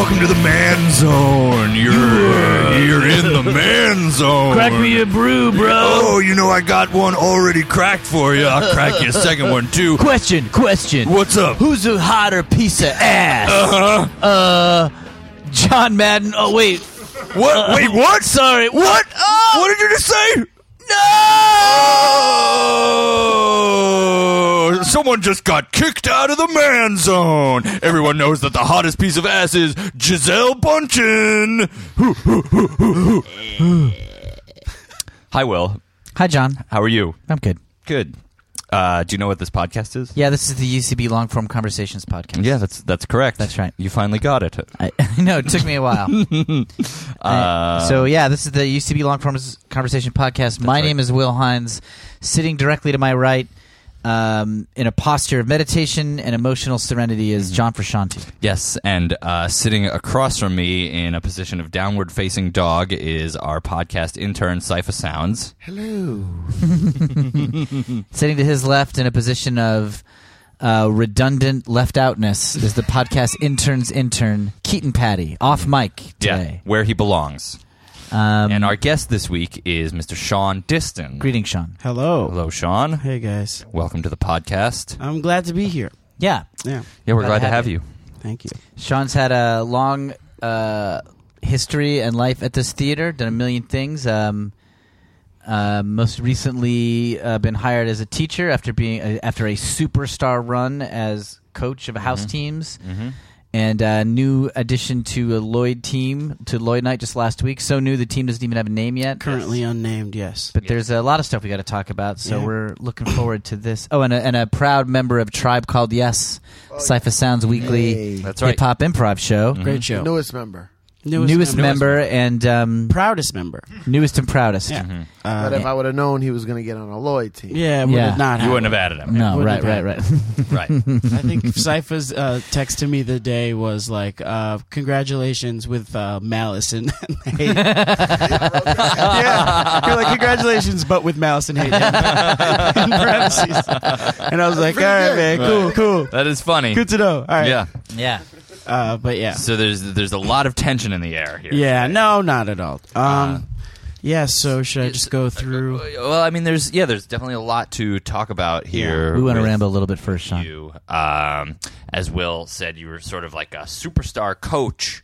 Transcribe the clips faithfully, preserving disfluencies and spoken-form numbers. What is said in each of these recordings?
Welcome to the man zone. You're you're in the man zone. Crack me a brew, bro. Oh, you know I got one already cracked for you. I'll crack you a second one too. Question, question. What's up? Who's a hotter piece of ass? Uh-huh. Uh, John Madden. Oh wait, What? Uh, Wait, what? Sorry. What? Oh! What did you just say? No! Oh, someone just got kicked out of the man zone. Everyone knows that the hottest piece of ass is Giselle Bundchen. Hi, Will. Hi, John. How are you? I'm good. Good. Uh, do you know what this podcast is? Yeah, this is the U C B Long Form Conversations podcast. Yeah, that's that's correct. That's right. You finally got it. I, I know, it took me a while. uh, so, yeah, this is the U C B Long Form Conversation podcast. My right. name is Will Hines. Sitting directly to my right, um, in a posture of meditation and emotional serenity, is John Frusciante. Yes, and uh, sitting across from me in a position of downward-facing dog is our podcast intern, Cypher Sounds. Hello. Sitting to his left in a position of uh, redundant left-outness is the podcast intern's intern, Keaton Patty, off mic today. Yeah, where he belongs. Um, And our guest this week is Mister Sean Diston. Greetings, Sean. Hello. Hello, Sean. Hey, guys. Welcome to the podcast. I'm glad to be here. Yeah. Yeah. Yeah, we're Glad glad, to to have have you. Thank you. Sean's had a long uh, history and life at this theater, done a million things. Um, uh, most recently, uh, been hired as a teacher after being uh, after a superstar run as coach of house teams, Mm-hmm. and a new addition to a Lloyd team to Lloyd Night just last week. So new, the team doesn't even have a name yet. Currently unnamed, yes. But Yeah. there's a lot of stuff we got to talk about, so Yeah. we're looking forward to this. Oh, and a, and a proud member of Tribe Called Yes, Cypher Sounds Weekly Hey. That's right. hip hop improv show. Great show. Newest member. Newest, member and um, Proudest member. newest and proudest. Yeah. Mm-hmm. Uh, But if I would have known he was going to get on a Lloyd team. yeah, would Yeah. have not You wouldn't happened. have added him. No, Wouldn't right, have right, right. Right. I think Cypher's uh, text to me the day was like, uh, congratulations with uh, malice and, and hate. yeah. You're like, congratulations, but with malice and hate. In parentheses. And I was like, all right, man, cool, cool. That is funny. Good to know. All right. Yeah. Yeah. Uh, but yeah. So there's there's a lot of tension in the air here. Yeah, no, not at all. Um, Uh, yeah, so should I just go through? Well, I mean, there's yeah, there's definitely a lot to talk about here. We want to with ramble a little bit first, Sean. You, um, as Will said, you were sort of like a superstar coach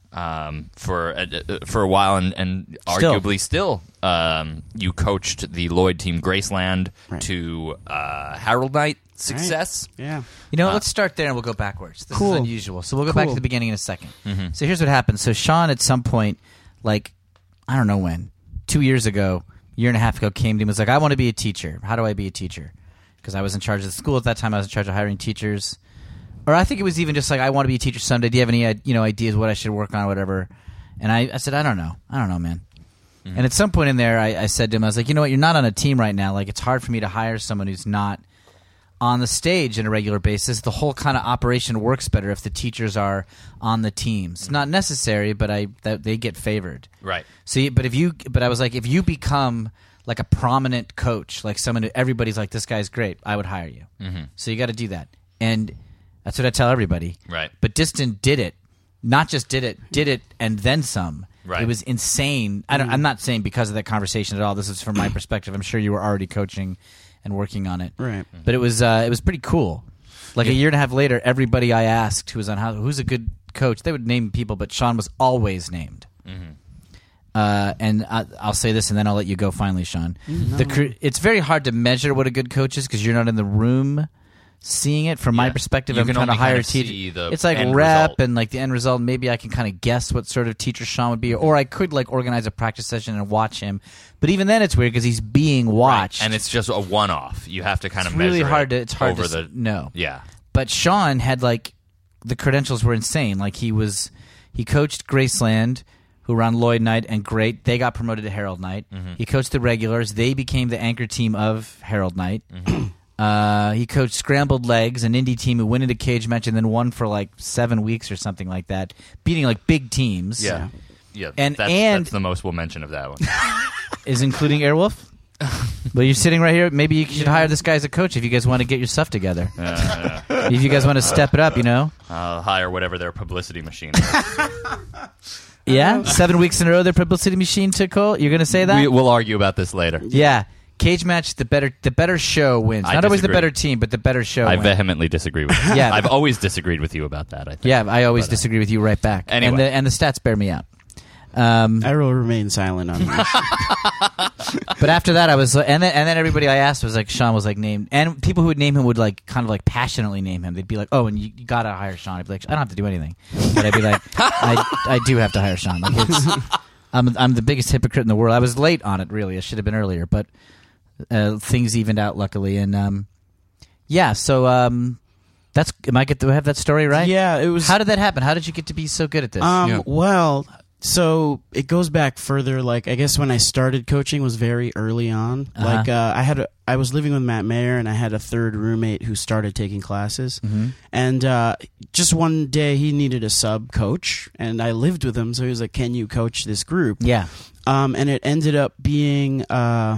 um, for a, for a while, and, and Still. arguably still, um, you coached the Lloyd team Graceland Right. to uh, Harold Night success. Yeah. You know, Uh, let's start there and we'll go backwards. This Cool. is unusual. So we'll go back Cool. to the beginning in a second. Mm-hmm. So here's what happened. So Sean, at some point, like, I don't know when, two years ago, year and a half ago, came to me and was like, I want to be a teacher. How do I be a teacher? Because I was in charge of the school at that time. I was in charge of hiring teachers. Or I think it was even just like, I want to be a teacher someday. Do you have any you know, ideas what I should work on or whatever? And I, I said, I don't know. I don't know, man. Mm-hmm. And at some point in there, I, I said to him, I was like, you know what? You're not on a team right now. Like, it's hard for me to hire someone who's not on the stage on a regular basis. The whole kind of operation works better if the teachers are on the teams. It's not necessary, but I that they get favored. Right. See, but if you, but I was like, if you become like a prominent coach, like someone who everybody's like, this guy's great, I would hire you. Mm-hmm. So you got to do that, and that's what I tell everybody. Right. But Diston did it, not just did it, did it, and then some. Right. It was insane. I don't, I'm not saying because of that conversation at all. This is from my perspective. I'm sure you were already coaching and working on it. Right. But it was uh, it was pretty cool. Like a year and a half later, everybody I asked who was on how who's a good coach, they would name people, but Sean was always named. Mm-hmm. Uh, and I, I'll say this, and then I'll let you go. Finally, Sean, No. the cr- it's very hard to measure what a good coach is because you're not in the room seeing it. From my Yeah. perspective, You I'm can trying to only hire kind a of see teacher. the It's like end rep result. and like the end result. Maybe I can kind of guess what sort of teacher Sean would be, or I could like organize a practice session and watch him. But even then, it's weird because he's being watched, Right. And it's just a one-off. You have to kind it's of really measure hard it to. It's hard over to the s- know. yeah. But Sean had like the credentials were insane. Like he was, he coached Graceland, who ran Lloyd Night, and great. They got promoted to Harold Night. Mm-hmm. He coached the regulars. They became the anchor team of Harold Night. Mm-hmm. Uh, he coached Scrambled Legs, an indie team who went into cage match and then won for like seven weeks or something like that, beating like big teams. Yeah. Yeah. And- that's, and- that's the most we'll mention of that one. Is including Airwolf? Well, you're sitting right here. Maybe you should hire this guy as a coach if you guys want to get your stuff together. Uh, yeah. If you guys want to step it up, you know. I'll hire whatever their publicity machine is. Yeah, seven weeks in a row, their publicity machine took hold. You're going to say that? We, we'll argue about this later. Yeah. Cage match, the better the better show wins. I Not always the disagree. better team, but the better show I wins. vehemently disagree with you. Yeah. I've always disagreed with you about that, I think. Yeah, I always But, uh, disagree with you right back. Anyway. And the, and the stats bear me out. Um, I will remain silent on that. but after that, I was, and then and then everybody I asked was like, Sean was like named, and people who would name him would like kind of like passionately name him. They'd be like, oh, and you, you gotta hire Sean. I'd be like, I don't have to do anything, but I'd be like, I I do have to hire Sean. Like it's, I'm I'm the biggest hypocrite in the world. I was late on it, really. I should have been earlier, but uh, things evened out luckily, and um, yeah. So um, that's am I get to have that story right? Yeah, it was. How did that happen? How did you get to be so good at this? Um, Yeah. Well, so it goes back further. Like, I guess when I started coaching was very early on. Uh-huh. Like, uh, I had a, I was living with Matt Mayer, and I had a third roommate who started taking classes. Mm-hmm. And uh, just one day, he needed a sub coach, and I lived with him. So he was like, "Can you coach this group?" Yeah. Um, and it ended up being. Uh,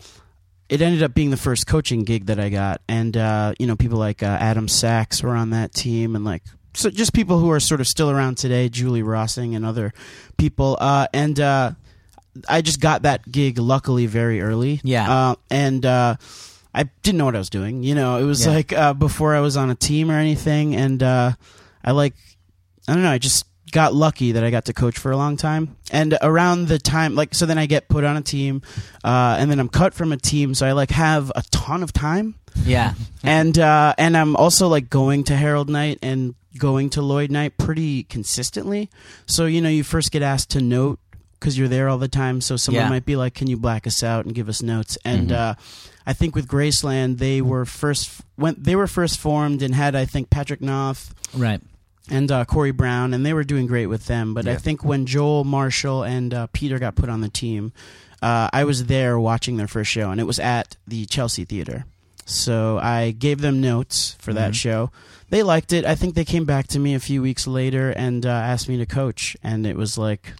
It ended up being the first coaching gig that I got, and uh, you know, people like uh, Adam Sachs were on that team, and like so just people who are sort of still around today, Julie Rossing and other people. Uh, and uh, I just got that gig luckily very early. Yeah. Uh, and uh, I didn't know what I was doing. You know, it was Yeah. like uh, before I was on a team or anything, and uh, I like I don't know, I just got lucky that I got to coach for a long time. And around the time, like, so then I get put on a team, uh, and then I'm cut from a team, so I like have a ton of time. Yeah. and uh, and I'm also like going to Herald Night and going to Lloyd Night pretty consistently. So you know, you first get asked to note because you're there all the time. So someone Yeah. might be like, "Can you black us out and give us notes?" And Mhm. uh, I think with Graceland, they were first when they were first formed and had I think Patrick Knopf Right. and uh, Corey Brown, and they were doing great with them. But I Yeah. think when Joel Marshall and uh, Peter got put on the team, uh, I was there watching their first show, and it was at the Chelsea Theater. So I gave them notes for that Mhm. show. They liked it. I think they came back to me a few weeks later and uh, asked me to coach, and it was like,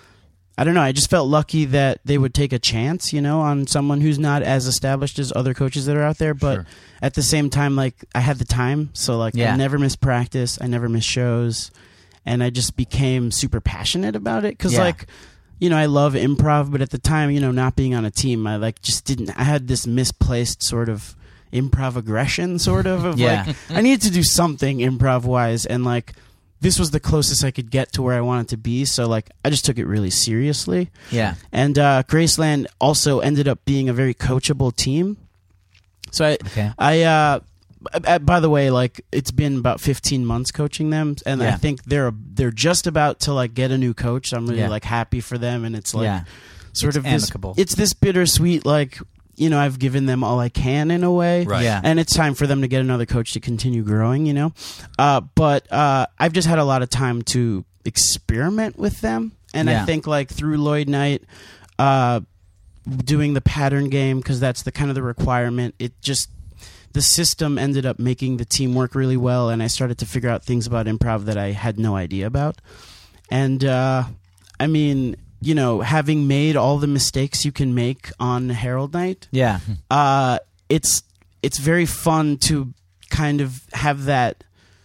I don't know, I just felt lucky that they would take a chance, you know, on someone who's not as established as other coaches that are out there. But Sure. at the same time, like, I had the time, so like Yeah. I never missed practice, I never missed shows, and I just became super passionate about it because Yeah. like, you know, I love improv, but at the time, you know, not being on a team, I like just didn't. I had this misplaced sort of improv aggression, sort of of Yeah. like I needed to do something improv wise, and like this was the closest I could get to where I wanted to be. So like I just took it really seriously. Yeah. And uh, Graceland also ended up being a very coachable team. So I, Okay. I, uh, b- by the way, like it's been about fifteen months coaching them, and Yeah. I think they're they're just about to like get a new coach. So I'm really Yeah. like happy for them, and it's like yeah. sort It's of this. amicable. It's this bittersweet, like you know, I've given them all I can in a way, Right. Yeah. and it's time for them to get another coach to continue growing, you know. Uh, but uh, I've just had a lot of time to experiment with them, and Yeah. I think like through Lloyd Night, uh, doing the pattern game because that's the kind of the requirement. It just the system ended up making the team work really well, and I started to figure out things about improv that I had no idea about. And uh, I mean, you know, having made all the mistakes you can make on Herald Night, Yeah. uh, it's it's very fun to kind of have that.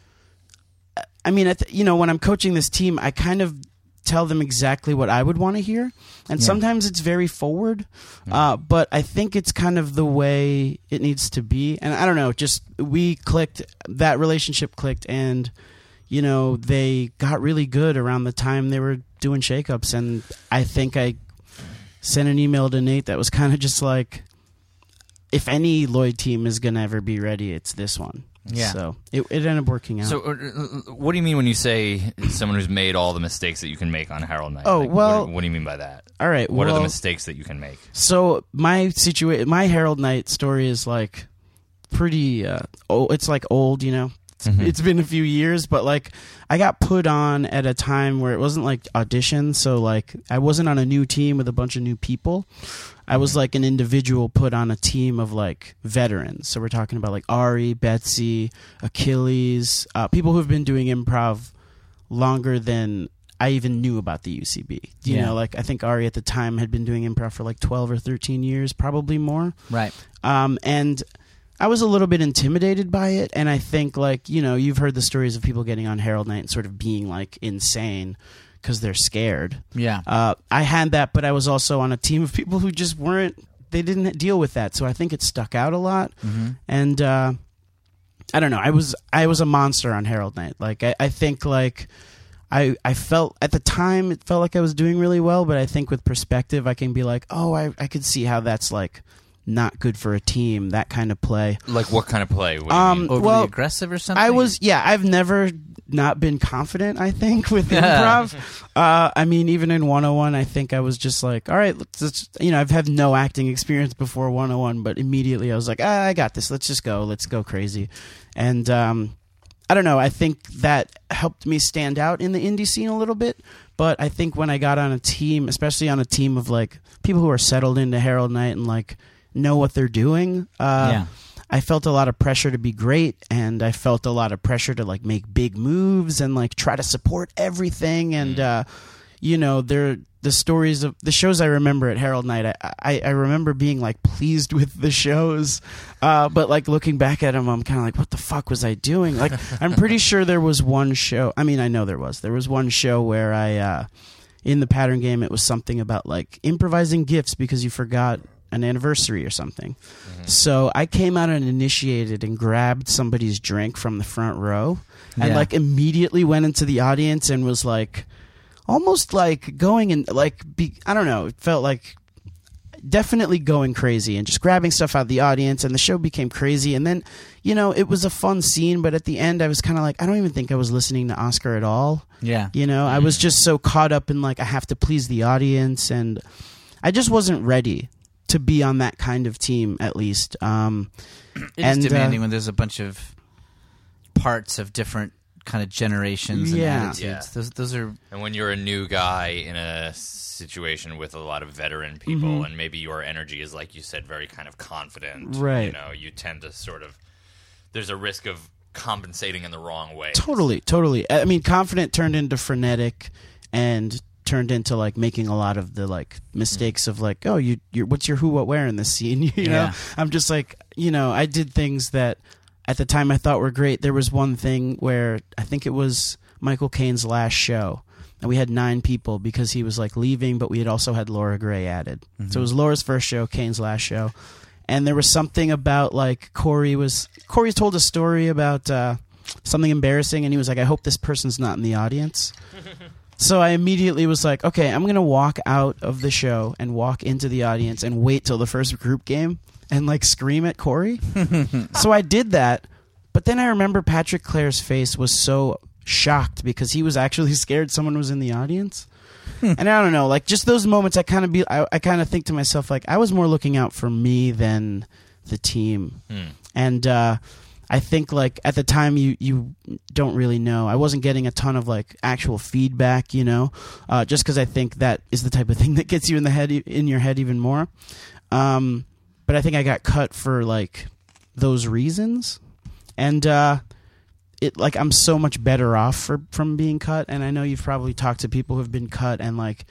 I mean, I th- you know, when I'm coaching this team, I kind of tell them exactly what I would want to hear, and Yeah. sometimes it's very forward, uh, but I think it's kind of the way it needs to be. And I don't know, just we clicked, that relationship clicked, and you know, they got really good around the time they were doing shakeups, and I think I sent an email to Nate that was kind of just like, if any Lloyd team is going to ever be ready, it's this one. Yeah. So it, it ended up working out. So, uh, uh, what do you mean when you say someone who's made all the mistakes that you can make on Herald Night? Oh, Like, well- what, what do you mean by that? All right. What are well, the mistakes that you can make? So my situa- my Herald Night story is like pretty. Uh, oh, it's like old, you know. It's, Mhm. it's been a few years, but like I got put on at a time where it wasn't like audition. So like I wasn't on a new team with a bunch of new people. I was like an individual put on a team of like veterans. So we're talking about like Ari, Betsy, Achilles, uh, people who've been doing improv longer than I even knew about the U C B. You Yeah. know, like I think Ari at the time had been doing improv for like twelve or thirteen years, probably more. Right. Um, and I was a little bit intimidated by it, and I think, like, you know, you've heard the stories of people getting on Herald Night and sort of being, like, insane because they're scared. Yeah. Uh, I had that, but I was also on a team of people who just weren't, they didn't deal with that, so I think it stuck out a lot. Mm-hmm. And uh, I don't know, I was I was a monster on Herald Night. Like, I, I think, like, I, I felt, at the time, it felt like I was doing really well, but I think with perspective, I can be like, oh, I, I could see how that's, like, not good for a team, that kind of play. Like what kind of play? What do you Um, mean? Overly well, aggressive or something? I was, yeah, I've never not been confident, I think, with improv. uh, I mean, even in one oh one, I think I was just like, all right, let's, let's, you know, I've had no acting experience before one oh one, but immediately I was like, ah, I got this. Let's just go. Let's go crazy. And um, I don't know. I think that helped me stand out in the indie scene a little bit. But I think when I got on a team, especially on a team of like people who are settled into Herald Night and like know what they're doing, uh, Yeah. I felt a lot of pressure to be great, and I felt a lot of pressure to like make big moves and like try to support everything. And uh, you know, there the stories of the shows I remember at Herald Night. I I, I remember being like pleased with the shows, uh, but like looking back at them, I'm kind of like, what the fuck was I doing? Like, I'm pretty sure there was one show. I mean, I know there was. There was one show where I, uh, in the pattern game, it was something about like improvising gifts because you forgot an anniversary or something. Mm-hmm. So I came out and initiated and grabbed somebody's drink from the front row and Yeah. like immediately went into the audience and was like almost like going and like be, I don't know, it felt like definitely going crazy and just grabbing stuff out of the audience, and the show became crazy. And then, you know, it was a fun scene, but at the end I was kind of like, I don't even think I was listening to Oscar at all. Yeah. You know, I was just so caught up in like I have to please the audience, and I just wasn't ready to be on that kind of team, at least. Um, It and, is demanding uh, when there's a bunch of parts of different kind of generations and Yeah. attitudes. Yeah. Those, those are And when you're a new guy in a situation with a lot of veteran people, Mm-hmm. and maybe your energy is, like you said, very kind of confident, Right. You know, you tend to sort of, there's a risk of compensating in the wrong way. Totally, totally. I mean, confident turned into frenetic, and turned into like making a lot of the like mistakes of like, oh, you, you're what's your who, what, where in this scene? You know, Yeah. I'm just like, you know, I did things that at the time I thought were great. There was one thing where I think it was Michael Caine's last show, and we had nine people because he was like leaving, but we had also had Laura Gray added. So it was Laura's first show, Caine's last show. And there was something about like Corey was Corey told a story about uh, something embarrassing, and he was like, I hope this person's not in the audience. So I immediately was like, okay, I'm going to walk out of the show and walk into the audience and wait till the first group game and like scream at Corey. So I did that, but then I remember Patrick Clare's face was so shocked because he was actually scared someone was in the audience. And I don't know, like just those moments, I kind of be, I, I kind of think to myself, like I was more looking out for me than the team. Hmm. And uh, I think like at the time you you don't really know. I wasn't getting a ton of like actual feedback, you know, uh, just because I think that is the type of thing that gets you in the head in your head even more. Um, but I think I got cut for like those reasons, and uh, it like I'm so much better off for from being cut. And I know you've probably talked to people who've been cut and like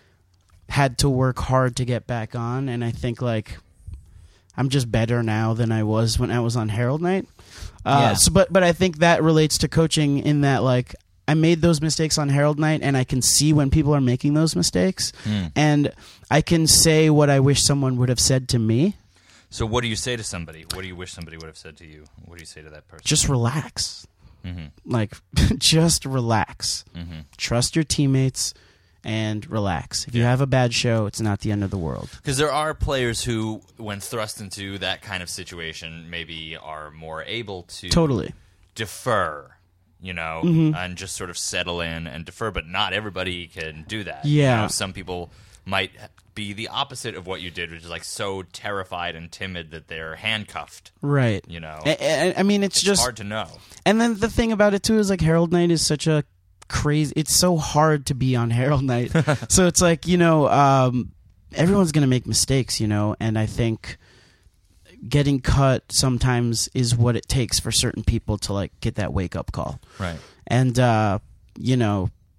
had to work hard to get back on, and I think like I'm just better now than I was when I was on Herald Night. Uh, Yeah. So, but but I think that relates to coaching in that like I made those mistakes on Herald Night, and I can see when people are making those mistakes, Hmm. and I can say what I wish someone would have said to me. So what do you say to somebody? What do you wish somebody would have said to you? What do you say to that person? Just relax, Mm-hmm. like just relax. Mm-hmm. Trust your teammates and relax. If you Yeah. have a bad show, it's not the end of the world. Because there are players who, when thrust into that kind of situation, maybe are more able to Totally. defer, you know, Mm-hmm. and just sort of settle in and defer. But not everybody can do that. Yeah. You know, some people might be the opposite of what you did, which is like so terrified and timid that they're handcuffed. Right. You know, I, I, I mean, it's, it's just hard to know. And then the thing about it too is like Herald Night is such a crazy. It's so hard to be on Herald Night. So it's like, you know, um, everyone's gonna make mistakes, you know, and I think getting cut sometimes is what it takes for certain people to like get that wake up call. Right. And uh, you know,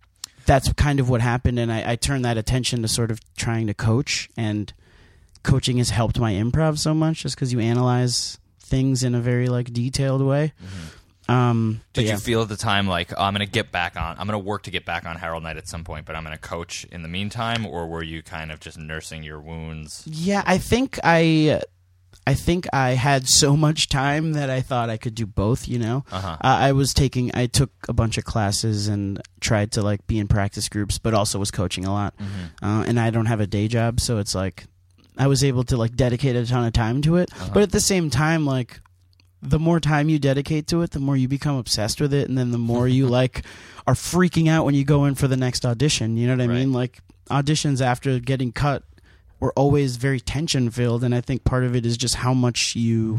that's kind of what happened, and I, I turned that attention to sort of trying to coach, and coaching has helped my improv so much just because you analyze things in a very like detailed way. Mm-hmm. Um, but Did yeah. you feel at the time like, oh, I'm going to get back on, I'm going to work to get back on Harold Knight at some point, but I'm going to coach in the meantime, or were you kind of just nursing your wounds? Yeah, I think I, I think I had so much time that I thought I could do both. You know, Uh-huh. uh, I was taking, I took a bunch of classes and tried to like be in practice groups, but also was coaching a lot. Mm-hmm. Uh, and I don't have a day job, so it's like I was able to like dedicate a ton of time to it. Uh-huh. But at the same time, like the more time you dedicate to it, the more you become obsessed with it, and then the more you like are freaking out when you go in for the next audition. You know what I Right. mean? Like auditions after getting cut were always very tension filled, and I think part of it is just how much you,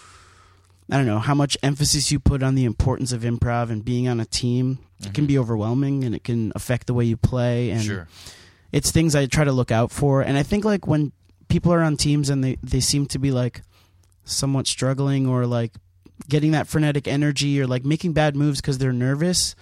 I don't know, how much emphasis you put on the importance of improv and being on a team. Mm-hmm. It can be overwhelming, and it can affect the way you play. And Sure. it's things I try to look out for. And I think like when people are on teams and they, they seem to be like somewhat struggling or like getting that frenetic energy or like making bad moves because they're nervous,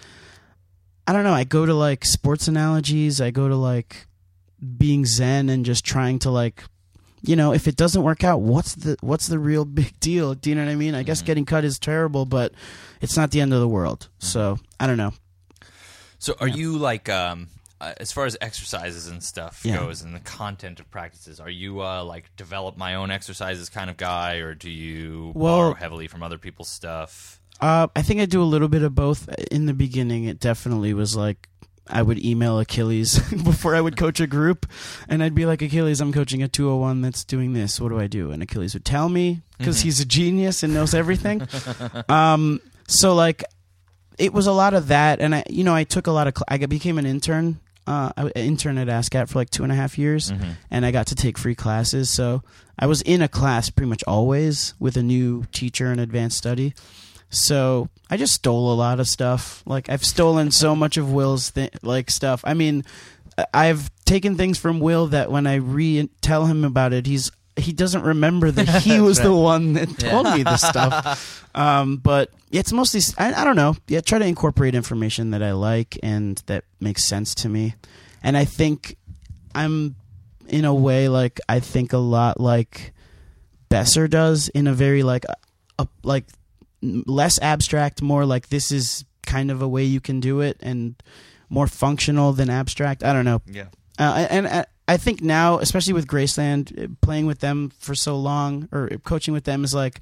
I don't know. I go to like sports analogies. I go to like being zen and just trying to like, you know, if it doesn't work out, what's the what's the real big deal? Do you know what I mean? I guess Mm-hmm. getting cut is terrible, but it's not the end of the world. Mm-hmm. So I don't know. So are you like, um, uh, as far as exercises and stuff Yeah. goes and the content of practices, are you uh, like develop my own exercises kind of guy, or do you Well- borrow heavily from other people's stuff? Uh, I think I do a little bit of both. In the beginning, it definitely was like I would email Achilles before I would coach a group, and I'd be like, Achilles, I'm coaching a two oh one that's doing this. What do I do? And Achilles would tell me because Mm-hmm. he's a genius and knows everything. um, so like, it was a lot of that, and I, you know, I took a lot of. Cl- I got- became an intern. Uh, I, an intern at ASCAT for like two and a half years, Mm-hmm. and I got to take free classes. So I was in a class pretty much always with a new teacher in advanced study. So I just stole a lot of stuff. Like I've stolen so much of Will's th- like stuff. I mean, I- I've taken things from Will that when I re tell him about it, he's he doesn't remember that he was the one that told me this stuff. Um, but it's mostly I, I don't know. Yeah, try to incorporate information that I like and that makes sense to me. And I think I'm in a way like I think a lot like Besser does in a very like a, a like. less abstract, more like this is kind of a way you can do it, and more functional than abstract. I don't know. Yeah. Uh, and I, I think now, especially with Graceland, playing with them for so long or coaching with them is like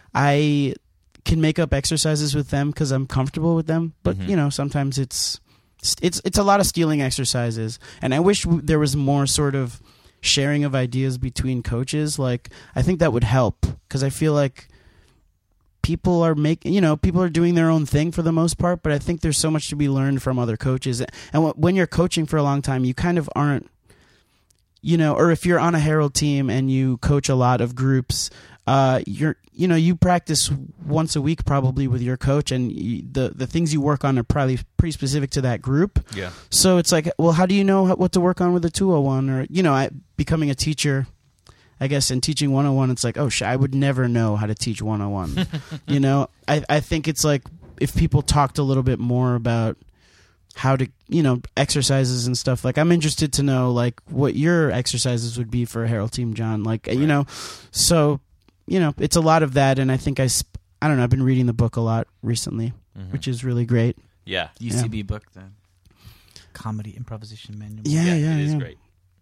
I can make up exercises with them because I'm comfortable with them. But Mhm. you know, sometimes it's it's it's a lot of stealing exercises, and I wish w- there was more sort of sharing of ideas between coaches. Like I think that would help because I feel like people are making, you know, people are doing their own thing for the most part, but I think there's so much to be learned from other coaches. And wh- when you're coaching for a long time, you kind of aren't, you know, or if you're on a Herald team and you coach a lot of groups, uh, you're, you know, you practice once a week probably with your coach, and you, the the things you work on are probably pretty specific to that group. Yeah. So it's like, well, how do you know what to work on with a two oh one? Or, you know, I, becoming a teacher, I guess in teaching one oh one, it's like, oh, sh- I would never know how to teach one oh one. You know, I, I think it's like if people talked a little bit more about how to, you know, exercises and stuff. Like, I'm interested to know, like, what your exercises would be for a Herald team, John. Like, you know, so, you know, it's a lot of that. And I think I, sp- I don't know, I've been reading the book a lot recently, Mhm. which is really great. Yeah. U C B book, the comedy improvisation manual. Yeah, yeah, it is yeah. great.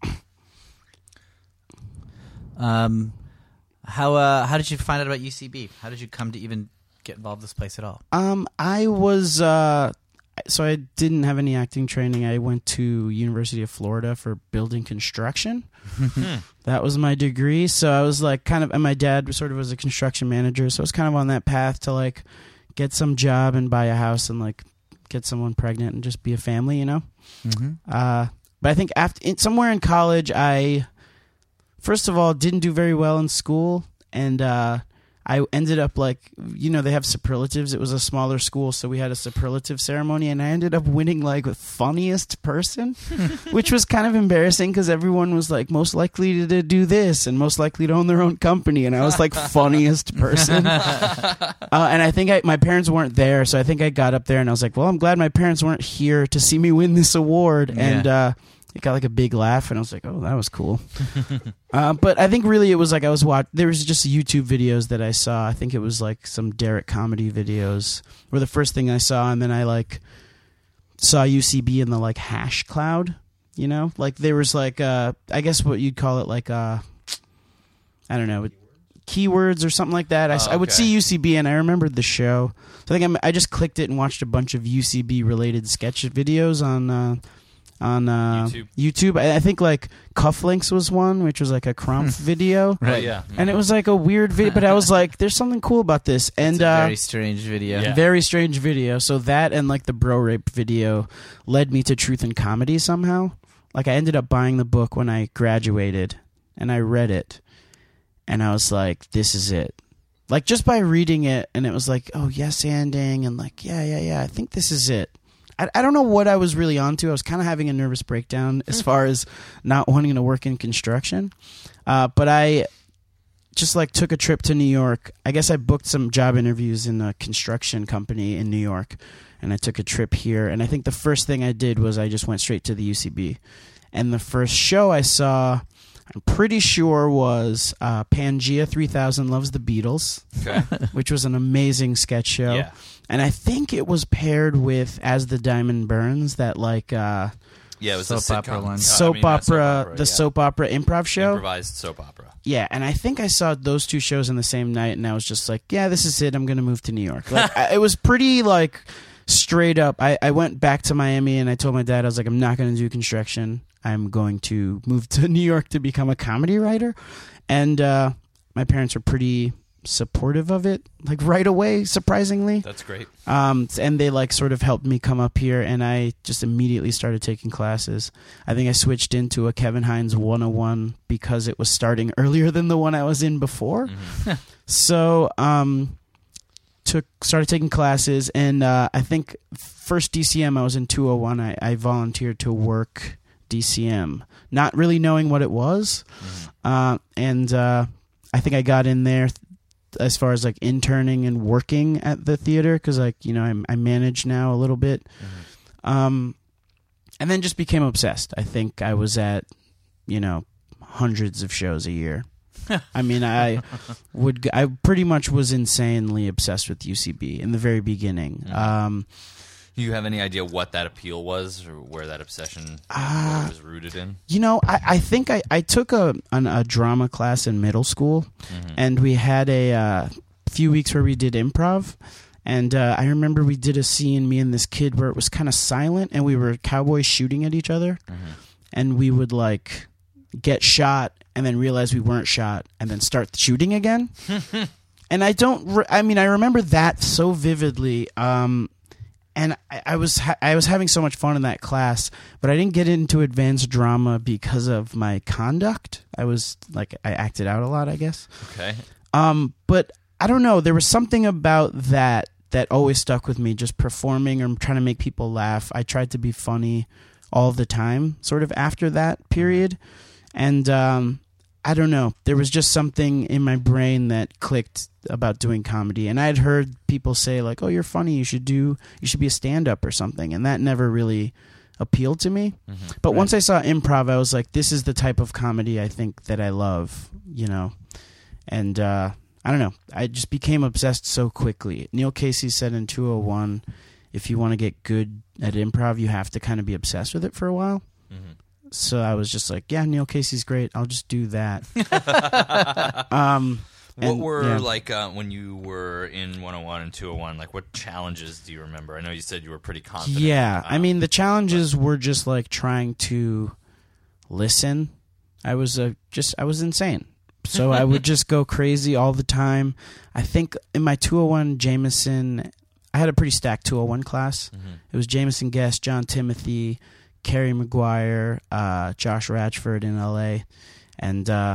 Um, how uh, how did you find out about U C B? How did you come to even get involved with this place at all? Um, I was uh, so I didn't have any acting training. I went to University of Florida for building construction. That was my degree. So I was like kind of, and my dad sort of was a construction manager, so I was kind of on that path to like get some job and buy a house and like get someone pregnant and just be a family, you know. Mm-hmm. Uh, but I think after in, somewhere in college, I first of all didn't do very well in school, and uh, I ended up like, you know, they have superlatives. It was a smaller school, so we had a superlative ceremony, and I ended up winning like funniest person, which was kind of embarrassing because everyone was like most likely to do this and most likely to own their own company, and I was like funniest person. uh, and I think I, my parents weren't there, so I think I got up there and I was like, well, I'm glad my parents weren't here to see me win this award. Yeah. And uh, it got like a big laugh, and I was like, oh, that was cool. uh, but I think really it was like I was watching, there was just YouTube videos that I saw. I think it was like some Derek comedy videos were the first thing I saw, and then I like saw U C B in the like hash cloud, you know? Like there was like, uh, I guess what you'd call it like, uh, I don't know, keywords or something like that. I, Oh, I would okay. see U C B, and I remembered the show. So I think I'm, I just clicked it and watched a bunch of U C B related sketch videos on uh, on uh, YouTube. YouTube. I, I think like Cufflinks was one, which was like a Crumpf video, Oh, yeah. and it was like a weird video. But I was like, "There's something cool about this." And It's a uh, very strange video. Yeah. very strange video. So that and like the bro rape video led me to Truth and Comedy somehow. Like I ended up buying the book when I graduated, and I read it, and I was like, "This is it." Like just by reading it, and it was like, "Oh, yes, anding," and like, "Yeah, yeah, yeah, I think this is it." I, I don't know what I was really onto. I was kind of having a nervous breakdown as far as not wanting to work in construction, uh, but I just like took a trip to New York. I guess I booked some job interviews in a construction company in New York, and I took a trip here. And I think the first thing I did was I just went straight to the U C B. And the first show I saw, I'm pretty sure, was uh, Pangea three thousand Loves the Beatles, Okay. which was an amazing sketch show. Yeah. And I think it was paired with As the Diamond Burns, that like uh, Yeah, it was Soap a sitcom. opera one. Uh, I soap, mean, not opera, the yeah. soap opera improv show. Improvised soap opera. Yeah, and I think I saw those two shows in the same night, and I was just like, yeah, this is it. I'm going to move to New York. Like, I, it was pretty, like, straight up. I, I went back to Miami, and I told my dad, I was like, I'm not going to do construction. I'm going to move to New York to become a comedy writer. And uh, my parents were pretty supportive of it, like, right away, surprisingly. That's great. Um, and they like sort of helped me come up here, and I just immediately started taking classes. I think I switched into a Kevin Hines one oh one because it was starting earlier than the one I was in before. Mm-hmm. So, um, took started taking classes, and uh, I think first D C M I was in two oh one. I, I volunteered to work D C M, not really knowing what it was, Mm-hmm. uh, and uh, I think I got in there as far as like interning and working at the theater, because like, you know, I, I manage now a little bit, Mm-hmm. um, and then just became obsessed. I think I was at, you know, hundreds of shows a year. I mean, I would I pretty much was insanely obsessed with U C B in the very beginning. Mhm. Um, Do you have any idea what that appeal was, or where that obsession Ah. where it was rooted in? you know, I, I think I, I took a an, a drama class in middle school, Mhm. and we had a uh, few weeks where we did improv. And uh, I remember we did a scene, me and this kid, where it was kind of silent, and we were cowboys shooting at each other, Mhm. and we would like get shot and then realize we weren't shot and then start shooting again. And I don't, re- I mean, I remember that so vividly. Um, and I, I was ha- I was having so much fun in that class, but I didn't get into advanced drama because of my conduct. I was like, I acted out a lot, I guess. Okay. Um, but I don't know. There was something about that that always stuck with me, just performing or trying to make people laugh. I tried to be funny all the time, sort of after that period. And um, I don't know. There was just something in my brain that clicked about doing comedy. And I had heard people say, like, oh, you're funny. You should do, you should be a stand-up or something. And that never really appealed to me. Mm-hmm. But once I saw improv, I was like, this is the type of comedy I think that I love, you know. And uh, I don't know. I just became obsessed so quickly. Neil Casey said in two oh one, if you want to get good at improv, you have to kind of be obsessed with it for a while. Mm-hmm. So I was just like, yeah, Neil Casey's great. I'll just do that. um, What and, were yeah. like uh, when you were in one oh one and two oh one? Like, what challenges do you remember? I know you said you were pretty confident. Yeah, I um, mean, the challenges were just like trying to listen. I was uh, just, I was insane. So I would just go crazy all the time. I think in my two oh one Jameson, I had a pretty stacked two oh one class. Mhm. It was Jameson Guest, John Timothy, Kerry Maguire, uh, Josh Ratchford in L A. And uh,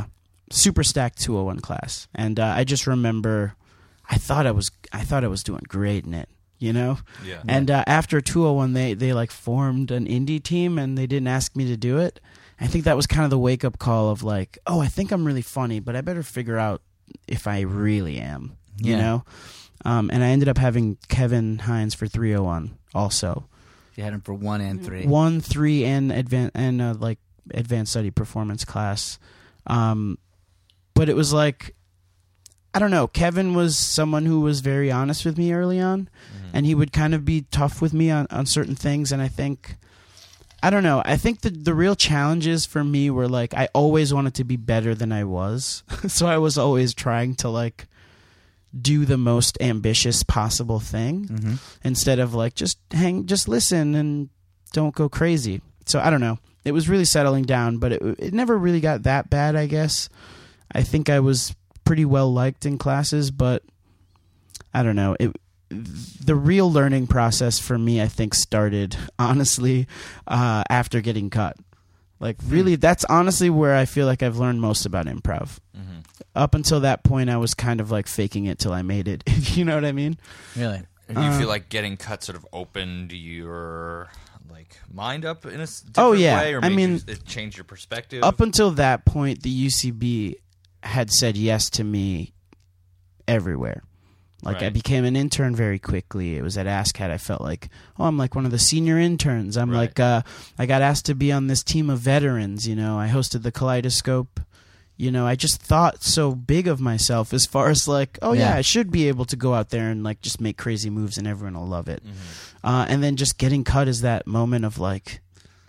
super stacked two oh one class, and uh, I just remember I thought I was I thought I was doing great in it, you know. Yeah. And uh, after two oh one, they they like formed an indie team, and they didn't ask me to do it. I think that was kind of the wake up call of like, oh, I think I'm really funny, but I better figure out if I really am, you Yeah. know. Um, and I ended up having Kevin Hines for three oh one also. You had him for one and three. One, three, and advan- and uh, like advanced study performance class. Um, but it was like, I don't know. Kevin was someone who was very honest with me early on, Mm-hmm. and he would kind of be tough with me on, on certain things. And I think, I don't know. I think the the real challenges for me were like I always wanted to be better than I was, so I was always trying to like do the most ambitious possible thing Mm-hmm. instead of like just hang, just listen and don't go crazy. So I don't know. It was really settling down, but it it never really got that bad, I guess. I think I was pretty well liked in classes, but I don't know. It the real learning process for me, I think, started honestly uh, after getting cut. Like really, that's honestly where I feel like I've learned most about improv. Mm-hmm. Up until that point, I was kind of like faking it till I made it. You know what I mean? Really? Do you Uh, feel like getting cut sort of opened your like mind up in a s- different Oh, yeah. way, or I made mean, you, it changed your perspective? Up until that point, the U C B had said yes to me everywhere. Like I Right. became an intern very quickly. It was at ASCAD. I felt like, oh, I'm like one of the senior interns. I'm Right. like, uh, I got asked to be on this team of veterans. You know, I hosted the Kaleidoscope. You know, I just thought so big of myself as far as like, oh yeah, Yeah. I should be able to go out there and like just make crazy moves and everyone will love it. Mhm. Uh, and then just getting cut is that moment of like,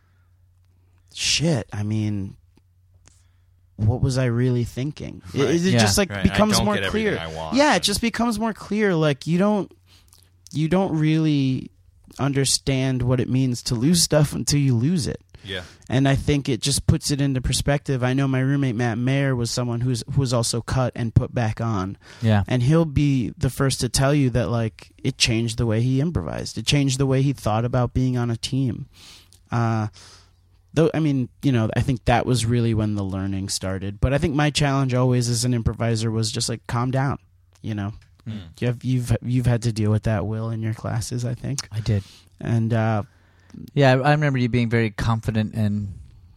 shit. I mean, what was I really thinking? It, Right. it Yeah. just like Right. I becomes don't more get clear. everything I want. Yeah, it just becomes more clear. Like you don't, you don't really understand what it means to lose stuff until you lose it. Yeah. And I think it just puts it into perspective. I know my roommate Matt Mayer was someone who's who was also cut and put back on, Yeah. and he'll be the first to tell you that like it changed the way he improvised. It changed the way he thought about being on a team. Uh, though I mean, you know, I think that was really when the learning started. But I think my challenge always as an improviser was just like calm down. You know, Mm. you have, you've you've had to deal with that, Will, in your classes, I think, I did. and. Uh, Yeah, I I remember you being very confident and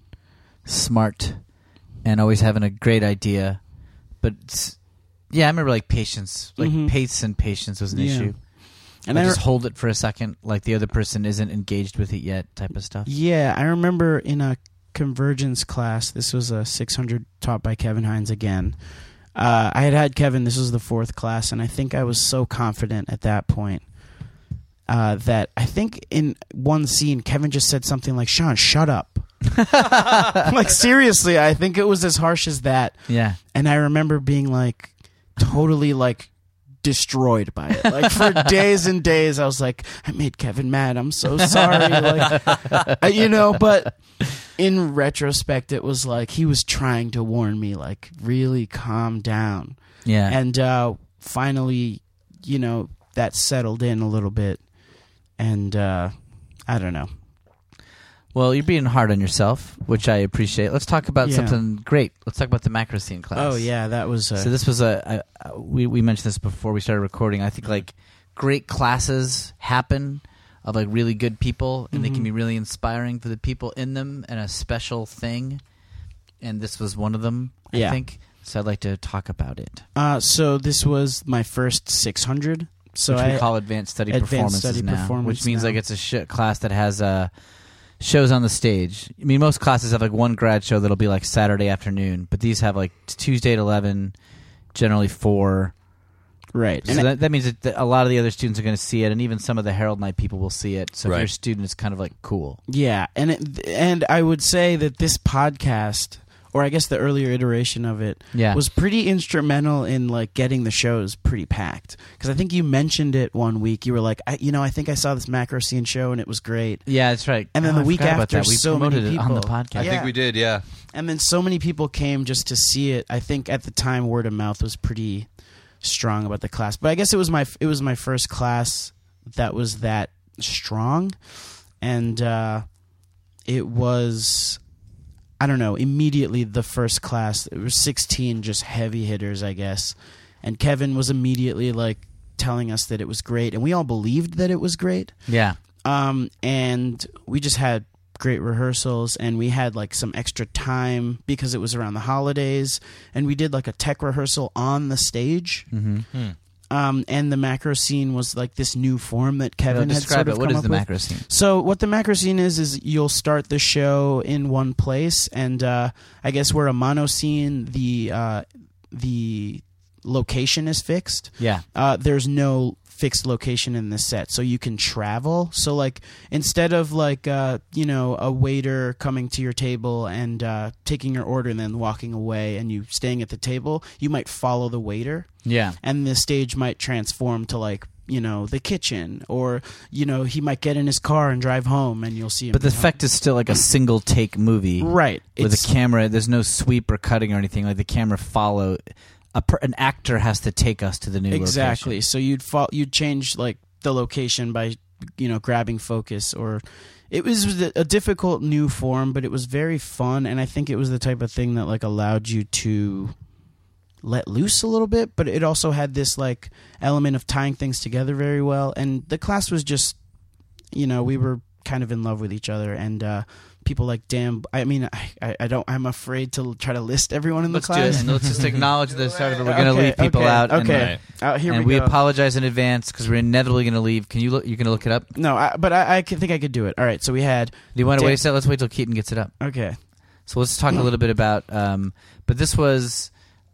smart and always having a great idea. But s- yeah, I remember like patience, like Mhm. pace and patience was an Yeah. issue. and Like I just hold it for a second, like the other person isn't engaged with it yet, type of stuff. Yeah, I remember in a convergence class, this was a six hundred taught by Kevin Hines again. Uh, I had had Kevin, this was the fourth class, and I think I was so confident at that point uh, that I think in one scene, Kevin just said something like, Sean, shut up. Like, seriously, I think it was as harsh as that. Yeah, And I remember being like, totally like, destroyed by it. Like for days and days, I was like, I made Kevin mad. I'm so sorry. Like, I- you know, but in retrospect, it was like he was trying to warn me, like, really calm down. yeah. And uh, finally, you know, that settled in a little bit. And uh, I don't know. Well, you're being hard on yourself, which I appreciate. Let's talk about Yeah. something great. Let's talk about the macro scene class. Oh, yeah, that was. Uh, So this was a, a, a we we mentioned this before we started recording. I think like great classes happen of like really good people, and they can Mhm. be really inspiring for the people in them, and a special thing. And this was one of them, I Yeah. think. So I'd like to talk about it. uh, so this was my first six hundred. So which I we call advanced study Advanced performances Study now, Performance which means now. like it's a sh- class that has uh, shows on the stage. I mean, most classes have like one grad show that'll be like Saturday afternoon, but these have like Tuesday at eleven, generally four. right. So And that, that means that th- a lot of the other students are going to see it, and even some of the Herald Night people will see it. So if Right. you're a student, it's kind of like cool. Yeah, and it, and I would say that this podcast, or I guess the earlier iteration of it, Yeah. was pretty instrumental in like getting the shows pretty packed. Because I think you mentioned it one week. You were like, I, you know, I think I saw this macro scene show and it was great. Yeah, that's right. And then Oh, the I week forgot about after, that. we so many promoted it on the people- podcast. I Yeah. think we did, yeah. And then so many people came just to see it. I think at the time, word of mouth was pretty strong about the class. But I guess it was my it was my first class that was that strong, and uh, it was. I don't know, immediately the first class, there were sixteen just heavy hitters, I guess. And Kevin was immediately like telling us that it was great, and we all believed that it was great. Yeah. Um, and we just had great rehearsals, and we had like some extra time because it was around the holidays, and we did like a tech rehearsal on the stage. Mm-hmm. Hmm. Um, and the macro scene was like this new form that Kevin had describe sort of it. What come is up the with. macro scene? So what the macro scene is is you'll start the show in one place, and uh, I guess we're a mono scene. The uh, the location is fixed. Yeah. Uh, there's no fixed location in the set, so you can travel. So like instead of like uh, you know a waiter coming to your table and uh, taking your order and then walking away and you staying at the table, you might follow the waiter. Yeah. And the stage might transform to like, you know, the kitchen, or, you know, he might get in his car and drive home and you'll see him. But the home. effect is still like a single take movie. Right. With It's- a camera, there's no sweep or cutting or anything. Like the camera follow. A per, an actor has to take us to the new Exactly. location. So you'd fo- you'd change like the location by, you know, grabbing focus, or it was a a difficult new form, but it was very fun. And I think it was the type of thing that like allowed you to let loose a little bit, but it also had this like element of tying things together very well. And the class was just, you know, we were kind of in love with each other, and uh, people like Dan. I mean, I, I don't. I'm afraid to try to list everyone in the Let's do class. it, and let's just acknowledge the start of it. We're going to Okay, leave people okay, out. and- Okay, uh, here and we we go. apologize in advance because we're inevitably going to leave. Can you look? You going to look it up? Do No, I, but I, I could think I could do it. All right, so we had. you want to Dan- wait a second? Let's wait till Keaton gets it up. Okay. So let's talk a little bit about. Um, but this was.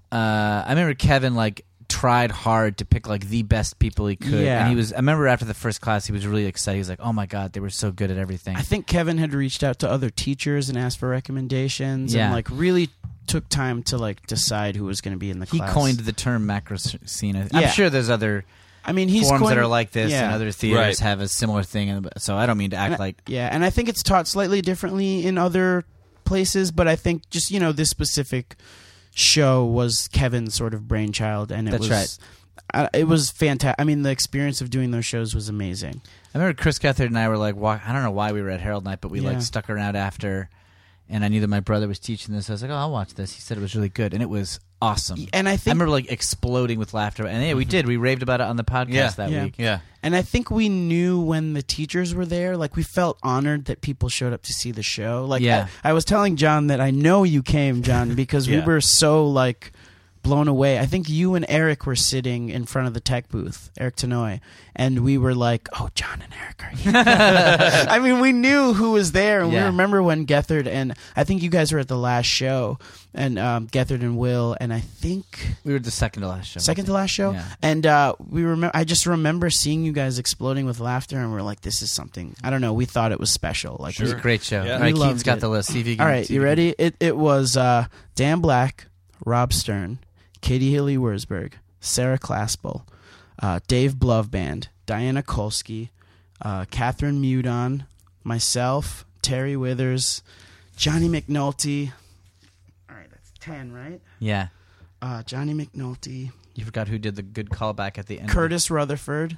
Uh, I remember Kevin like tried hard to pick like the best people he could. Yeah. And he was. I remember after the first class, he was really excited. He was like, "Oh my god, they were so good at everything." I think Kevin had reached out to other teachers and asked for recommendations, Yeah. and like really took time to like decide who was going to be in the he class. coined the term macro s- scene. I'm Yeah. sure there's other I mean, he's forms coined, that are like this, yeah. and other theaters Right. have a similar thing. And so I don't mean to act And I- like. Yeah, and I think it's taught slightly differently in other places, but I think just, you know, this specific show was Kevin's sort of brainchild, and it That's was right. uh, it was fantastic. I mean, the experience of doing those shows was amazing. I remember Chris Gethard and I were like, walk, I don't know why we were at Herald Night, but we Yeah. like stuck around after, and I knew that my brother was teaching this. I was like, oh, I'll watch this. He said it was really good, and it was awesome. And I I think remember like exploding with laughter, and yeah, we did. We raved about it on the podcast Yeah. that Yeah. week. Yeah. And I think we knew when the teachers were there, like we felt honored that people showed up to see the show. Like Yeah. I, I was telling John that I know you came, John, because we Yeah. were so like blown away. I think you and Eric were sitting in front of the tech booth, Eric Tanoy, and we were like, "Oh, John and Eric are here." I mean, we knew who was there, and Yeah. we remember when Gethard and I think you guys were at the last show, and um, Gethard and Will, and I think We were the second to last show. second to last show, Yeah. and uh, we remember. I just remember seeing you guys exploding with laughter, and we're like, "This is something." I don't know. We thought it was special. Like, It was a we- great show. Yeah. All right, We Keaton's loved got it. the list. See if you can. all right, see you if ready? It it was uh, Dan Black, Rob Stern, Katie Hilly Wurzburg, Sarah Claspel, uh, Dave Bloveband, Diana Kolsky, uh, Catherine Mudon, myself, Terry Withers, Johnny McNulty. All right, that's ten, right? Yeah. Uh, Johnny McNulty, You forgot who did the good callback at the end. Curtis Rutherford,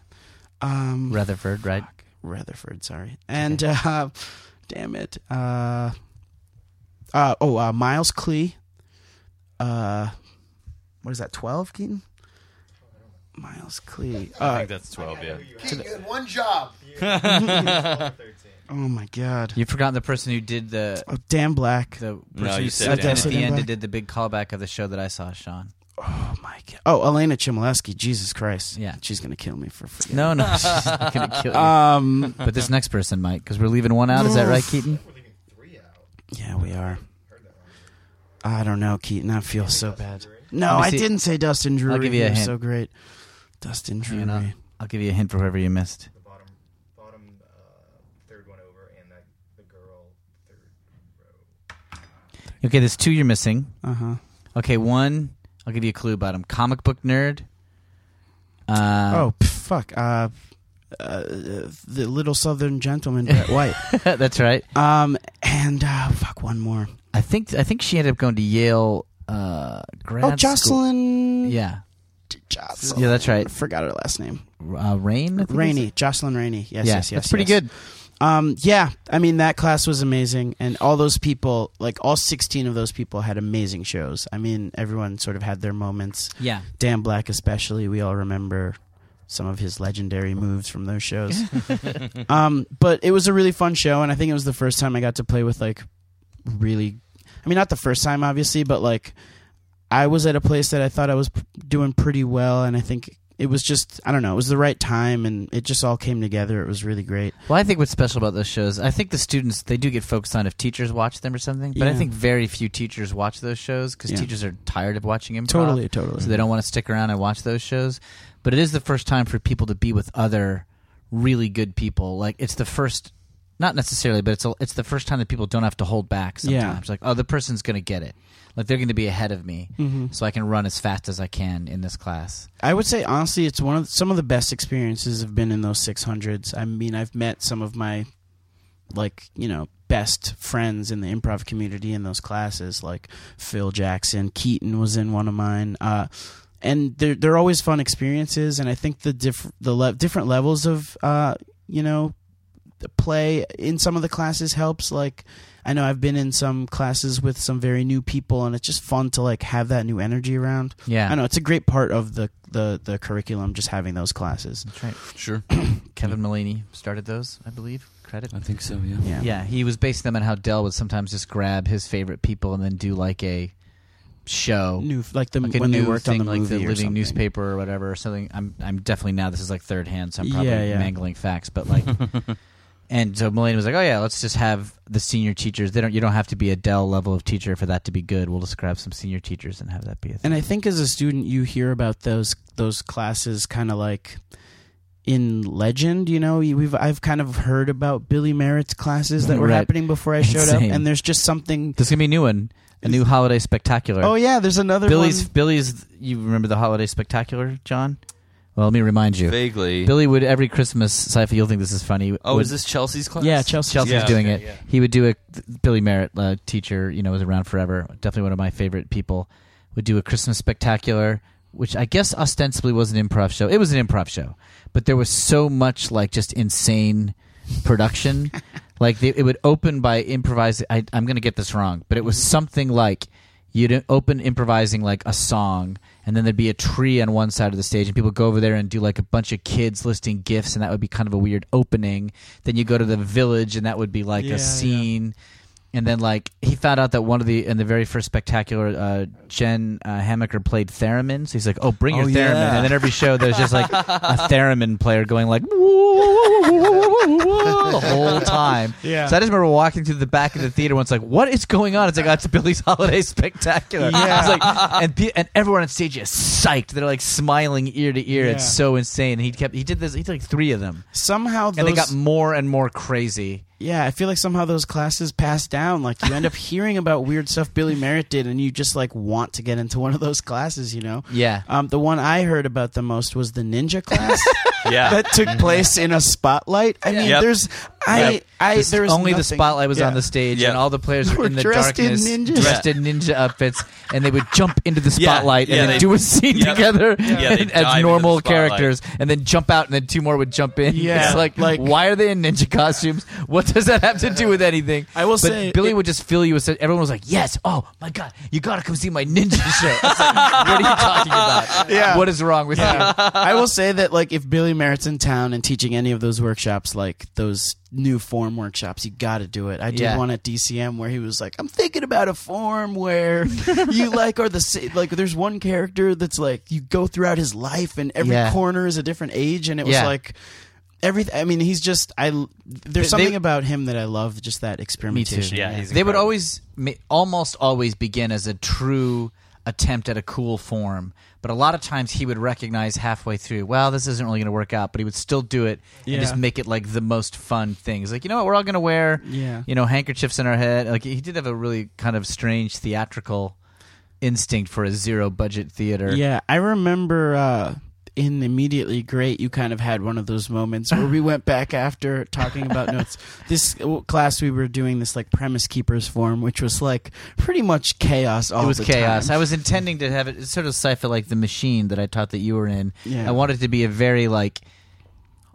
um, Rutherford, right? fuck, Rutherford, sorry, and uh, damn it, uh, uh, oh, uh, Miles Klee. Uh, what is that? Twelve, Keaton? Miles Klee. I Uh, think that's twelve, yeah. Keith, you had one job. oh my God. You've forgotten the person who did the Oh, Dan Black. the person No, who you said said at Dan. the Dan end Black. and did the big callback of the show that I saw, Sean. Oh my God. Oh, Elena Chmielewski. Jesus Christ. Yeah. She's gonna kill me for forgetting. No, no, she's not gonna kill you. Um. But this next person might, because we're leaving one out. Is that right, Keaton? Yeah, we are. I don't know, Keaton. I feel so bad. No, Let me I see. didn't say Dustin Drury. I'll give you a He was hint. so great. Dustin Drury. Hang on, I'll, I'll give you a hint for whoever you missed. The bottom, bottom uh, third one over, and that the girl third row. Okay, there's two you're missing. Uh huh. Okay, one, I'll give you a clue about him. Comic book nerd. Uh, oh pff, fuck. Uh, uh, the little Southern gentleman, Brett White. that's right. Um, and uh, fuck, one more. I think I think she ended up going to Yale uh, grad Oh, school. Jocelyn. Yeah, Jocelyn. yeah, that's right. I forgot her last name. Uh, Rain. I think Rainey. Jocelyn Rainey. Yes, Yeah, yes, yes. that's pretty yes. good. Um, yeah, I mean, that class was amazing. And all those people, like all sixteen of those people had amazing shows. I mean, everyone sort of had their moments. Yeah. Dan Black especially, we all remember some of his legendary moves from those shows. um, but it was a really fun show, and I think it was the first time I got to play with, like, really... I mean, not the first time, obviously, but, like, I was at a place that I thought I was p- doing pretty well, and I think it was just, I don't know, it was the right time, and it just all came together. It was really great. Well, I think what's special about those shows, I think the students, they do get focused on if teachers watch them or something, but I Yeah. think very few teachers watch those shows because Yeah. teachers are tired of watching improv. Totally, totally. So they don't want to stick around and watch those shows. But it is the first time for people to be with other really good people. Like, it's the first, not necessarily, but it's a, it's the first time that people don't have to hold back sometimes. Yeah. Like, oh, the person's going to get it. Like, they're going to be ahead of me, Mm-hmm. so I can run as fast as I can in this class. I would say, honestly, it's one of the, some of the best experiences have been in those six hundreds. I mean, I've met some of my, like, you know, best friends in the improv community in those classes, like Phil Jackson. Keaton was in one of mine. Uh, and they're, they're always fun experiences, and I think the, diff- the le- different levels of, uh, you know, the play in some of the classes helps. Like, I know I've been in some classes with some very new people, and it's just fun to, like, have that new energy around. Yeah. I know it's a great part of the, the, the curriculum, just having those classes. That's right. Sure. Kevin Mulaney started those, I believe. Credit. I think so, yeah. Yeah. Yeah, he was basing them on how Dell would sometimes just grab his favorite people and then do like a show, New, like the like a when new they worked thing, on the like movie the or living something. newspaper or whatever, or something. I'm I'm definitely now this is like third hand, so I'm probably Yeah, yeah. mangling facts, but like. And so Mulaney was like, "Oh yeah, let's just have the senior teachers. They don't. You don't have to be a Dell level of teacher for that to be good. We'll just grab some senior teachers and have that be a thing." And I think as a student, you hear about those those classes kind of like in legend. You know, You- we've I've kind of heard about Billy Merritt's classes that were Right. happening before I showed up, Same. and there's just something. There's gonna be a new one, a new holiday spectacular. Oh yeah, there's another Billy's one. Billy's. You remember the holiday spectacular, John? Well, let me remind you. Vaguely. Billy would every Christmas. Cypher, you'll think this is funny. oh, would, is this Chelsea's class? Yeah, Chelsea. Chelsea's Yeah, doing okay, it. yeah. He would do a Billy Merritt, uh, teacher, you know, was around forever. Definitely one of my favorite people. Would do a Christmas spectacular, which I guess ostensibly was an improv show. It was an improv show, but there was so much like just insane production. Like they, it would open by improvising. I, I'm going to get this wrong, but it was something like you'd open improvising like a song, and then there'd be a tree on one side of the stage, and people go over there and do like a bunch of kids listing gifts, and that would be kind of a weird opening. Then you go to the village, and that would be like Yeah, a yeah. scene. And then, like, he found out that one of the, in the very first spectacular, uh, Jen uh, Hamaker played theremin. So he's like, oh, bring your Oh, theremin. yeah. And then every show, there's just like a theremin player going like, the whole time. Yeah. So I just remember walking through the back of the theater once, like, what is going on? It's like, oh, it's Billy's Holiday Spectacular. Yeah. It's like, and, pe- and everyone on stage is psyched. They're like smiling ear to ear. Yeah. It's so insane. And he kept, he did this, he did like three of them. Somehow those, And they got more and more crazy. yeah, I feel like somehow those classes pass down. Like you end up hearing about weird stuff Billy Merritt did, and you just like want to get into one of those classes. You know. Yeah. Um, the one I heard about the most was the ninja class Yeah. that took place in a spotlight. I mean, Yep. there's I Yep. I Just there was only the nothing- spotlight was yeah. on the stage, Yeah. and all the players were Were in the dressed in darkness, ninjas. dressed in ninja outfits, and they would jump into the Yeah. spotlight Yeah, and then they- do a scene yeah. together Yeah, they and- dive into as the normal spotlight. characters, and then jump out, and then two more would jump in. Yeah, It's like, like- why are they in ninja costumes? What does that have to do with anything? I will but say Billy it- would just fill you with. Everyone was like, "Yes, oh my god, you gotta come see my ninja show." It's like, what are you talking about? Yeah. What is wrong with you? I will say that like if Billy Merritt's in town and teaching any of those workshops, like those new form workshops, you got to do it. I did Yeah. one at D C M where he was like, "I'm thinking about a form where you like are the sa- like there's one character that's like you go throughout his life and every Yeah. corner is a different age," and it was Yeah. like everything. I mean, he's just I. There's They- something they- about him that I love, just that experimentation. Yeah, he's They would incredible. always, ma- almost always begin as a true attempt at a cool form, but a lot of times he would recognize halfway through, well, this isn't really going to work out, but he would still do it and Yeah. just make it like the most fun thing. He's like, you know what, we're all going to wear, Yeah. you know, handkerchiefs in our head. Like he did have a really kind of strange theatrical instinct for a zero budget theater. Yeah, I remember uh, in Immediately Great, you kind of had one of those moments where we went back after talking about notes. This class, we were doing this like premise keepers form, which was like pretty much chaos all It was the chaos. time. I was intending to have it it's sort of cipher like The Machine that I taught that you were in. Yeah. I wanted it to be a very like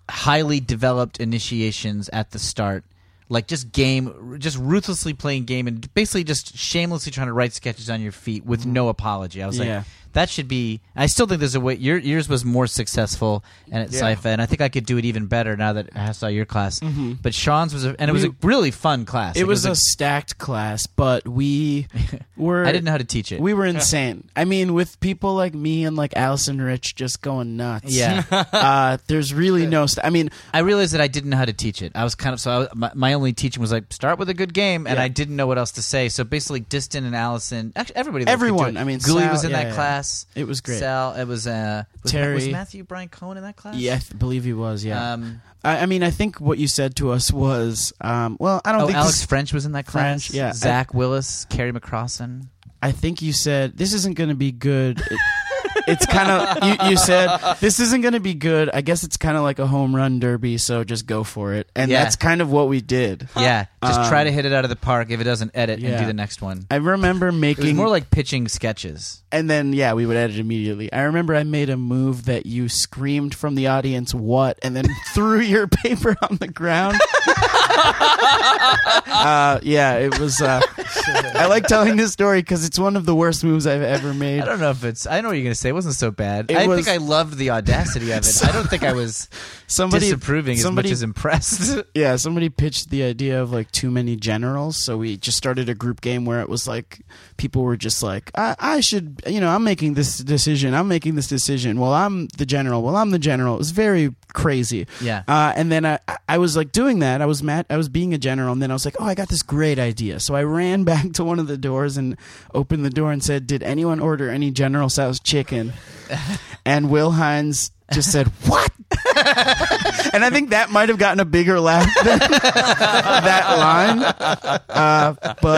highly developed initiations at the start. Like just game, just ruthlessly playing game and basically just shamelessly trying to write sketches on your feet with no apology. I was Yeah. like, that should be. I still think there's a way. Your, yours was more successful and at Yeah. Sci-Fi, and I think I could do it even better now that I saw your class. But Sean's was, a, and it was We- a really fun class. It Like, was a like- stacked class, but we were. I didn't know how to teach it. We were insane. I mean, with people like me and like Allison Rich just going nuts. Yeah. uh, there's really no. St- I mean, I realized that I didn't know how to teach it. I was kind of so. I was, my, my only teaching was like start with a good game, and Yeah. I didn't know what else to say. So basically, Diston and Allison, actually everybody, there could do Everyone. it. I mean, Gully Sal- was in yeah, that yeah. class. It was great. Sal, it was uh, was, Terry. was Matthew Brian Cohen in that class? yeah, I th- believe he was. Yeah. Um, I, I mean, I think what you said to us was, um, well, I don't oh, think Alex this- French was in that class. French, yeah. Zach Willis, Carrie McCrossan. I think you said this isn't going to be good. It, it's kind of you, you said this isn't going to be good. I guess it's kind of like a home run derby, so just go for it. And Yeah. that's kind of what we did. Yeah, just Um, try to hit it out of the park. If it doesn't, edit and yeah. do the next one. I remember It was making more like pitching sketches. and then yeah, we would edit immediately. I remember I made a move that you screamed from the audience "what" and then threw your paper on the ground. uh, yeah, it was. Uh, I like telling this story because it's one of the worst moves I've ever made. I don't know if it's. I know what you're gonna say. It wasn't so bad. It I was- think I loved the audacity of it. I don't think I was Somebody disapproving somebody, as much as impressed. Yeah, somebody pitched the idea of like too many generals, so we just started a group game where it was like people were just like, I, I should, you know, I'm making this decision, I'm making this decision. Well, I'm the general. Well, I'm the general. It was very crazy. Yeah. Uh, and then I, I was like doing that. I was mad. I was being a general, and then I was like, oh, I got this great idea. So I ran back to one of the doors and opened the door and said, did anyone order any General Tso's chicken? And Will Hines just said, what? And I think that might have gotten a bigger laugh than that line. Uh,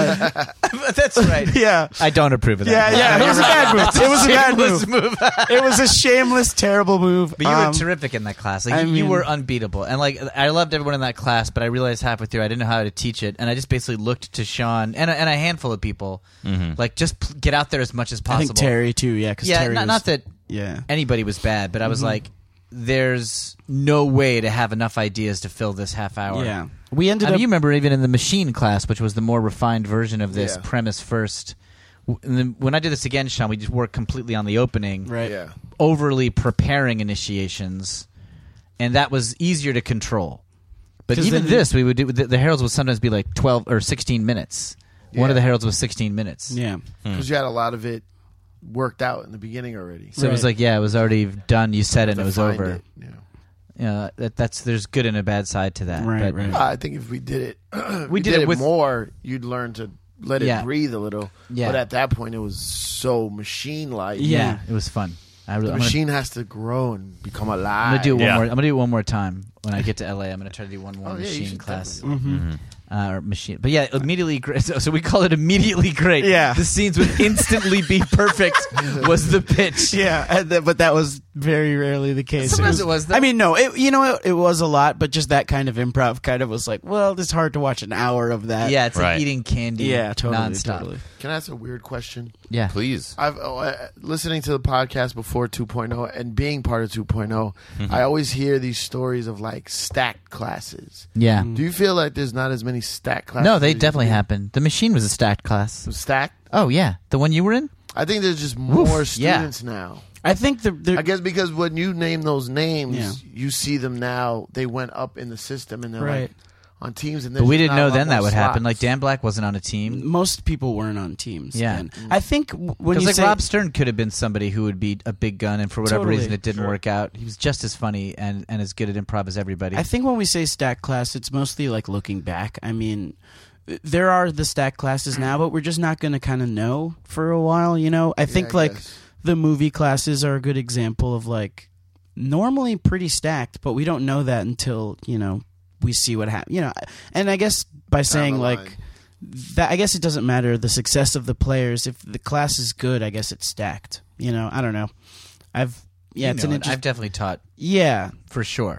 but That's right. yeah. I don't approve of that. Yeah, yeah, it was a bad move. It was a bad Shameless move. It was a shameless, terrible move. But you Um, were terrific in that class. Like I you, you mean- were unbeatable, and like I loved everyone in that class. But I realized halfway through I didn't know how to teach it, and I just basically looked to Sean and a, and a handful of people, like just p- get out there as much as I possible. think Terry too. Yeah, because yeah, Terry not, was, not that yeah. anybody was bad, but I Mm-hmm. was like, there's no way to have enough ideas to fill this half hour. Yeah, we ended I mean, up. you remember even in the machine class, which was the more refined version of this Yeah. premise first. w- And then when I did this again, Sean, we just worked completely on the opening, Right. Yeah. overly preparing initiations, and that was easier to control. But 'Cause even then- this, we would do. The, the heralds would sometimes be like twelve or sixteen minutes. One of the Yeah. heralds was sixteen minutes. Yeah. Because you had a lot of it worked out in the beginning already. So it was Right. like, yeah, it was already done. You said it, and it was Defined over. it, you know. Yeah, that, that's there's good and a bad side to that. Right, but, right. I think if we did it, if We we did did, it it with- more, you'd learn to let it Yeah. breathe a little. Yeah. But at that point, it was so machine-like. Yeah, Yeah. it was fun. I The really, I'm gonna, machine has to grow and become alive. I'm gonna do it one Yeah. more. I'm gonna do it one more time when I get to L A. I'm gonna try to do one more Oh, yeah, you machine should class. Mm-hmm. Uh, or machine, but yeah, immediately great. So, so we call it immediately great. Yeah. the scenes would instantly be perfect. Was the pitch? Yeah, and th- but that was very rarely the case. Sometimes it was, though. I mean, no, it, you know, it, it was a lot, but just that kind of improv kind of was like, well, it's hard to watch an hour of that. Yeah, it's like Right. eating candy. yeah, totally, nonstop. totally. Can I ask a weird question? Yeah, Please. I've oh, uh, listening to the podcast before two point oh and being part of two point oh, I always hear these stories of like stacked classes. yeah. Do you feel like there's not as many stacked classes? No, they as definitely you happened. The machine was a stacked class. think? Stacked? Oh yeah, the one you were in. I think there's just more Oof, yeah. students now. I think the, the I guess because when you name those names, Yeah. you see them now. They went up in the system and they're Right. like on teams. And But we there's didn't not a know lot then that more would happen. slots. Like Dan Black wasn't on a team. most people weren't on teams. Yeah. then. I think w- when Because you like say Rob Stern could have been somebody who would be a big gun, and for whatever Totally. reason it didn't work out. He was just as funny and, and as good at improv as everybody. I think when we say stack class, it's mostly like looking back. I mean, th- there are the stack classes now, but we're just not going to kind of know for a while. You know, I think I like guess. the movie classes are a good example of like normally pretty stacked, but we don't know that until you know we see what happens. You know, and I guess by saying the like line. that, I guess it doesn't matter the success of the players. If the class is good, I guess it's stacked. You know, I don't know. I've yeah, You it's know an it. interesting. I've definitely taught Yeah, for sure.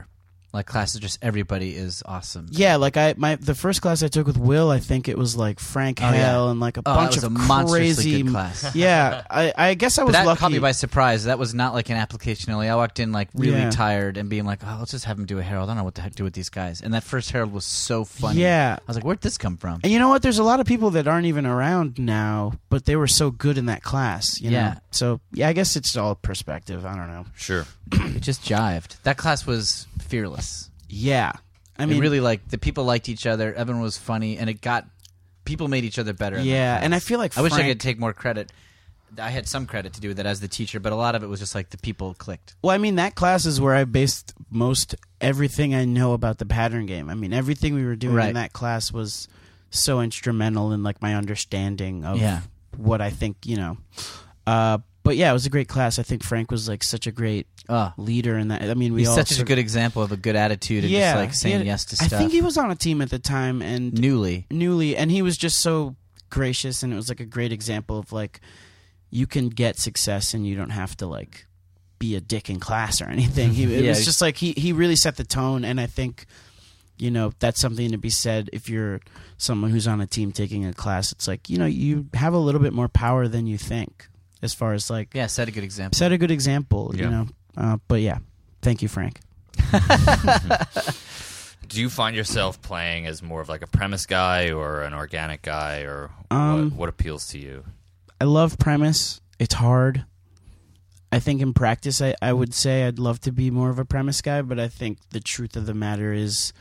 like classes just everybody is awesome. Yeah, like I my the first class I took with Will, I think it was like Frank Oh, Hale yeah. and like a Oh, bunch that was of a monstrously crazy good class. Yeah, I, I guess I But was that lucky. caught me by surprise. That was not like an application only. I walked in like really Yeah. tired and being like, oh, let's just have him do a Herald. I don't know what to do with these guys. And that first Herald was so funny. Yeah. I was like, where'd this come from? And you know what? There's a lot of people that aren't even around now, but they were so good in that class. You know? Yeah. So yeah, I guess it's all perspective. I don't know. Sure. It just jived. That class was fearless. Yeah. I I mean, mean, really, like the people liked each other. Everyone was funny, and it got people made each other better. in that yeah, class. and I feel like I wish I Frank- could take more credit. I had some credit to do with that as the teacher, but a lot of it was just like the people clicked. Well, I mean, that class is where I based most everything I know about the pattern game. I mean, everything we were doing Right. in that class was so instrumental in like my understanding of Yeah. what I think, you know. Uh, but yeah, it was a great class. I think Frank was like such a great Oh, leader in that. I mean, we he's all such sort a good example of a good attitude and yeah, just like he saying had- yes to I stuff. think he was on a team at the time and Newly. newly, and he was just so gracious, and it was like a great example of like you can get success and you don't have to like be a dick in class or anything. He, it Yeah, was he's- just like he he really set the tone, and I think you know that's something to be said if you're someone who's on a team taking a class. It's like you know you have a little bit more power than you think as far as like Yeah, set a good example. set a good example. You Yeah. know, uh, but yeah, thank you, Frank. Do you find yourself playing as more of like a premise guy or an organic guy, or Um, what, what appeals to you? I love premise. It's hard. I think in practice, I, I would say I'd love to be more of a premise guy, but I think the truth of the matter is,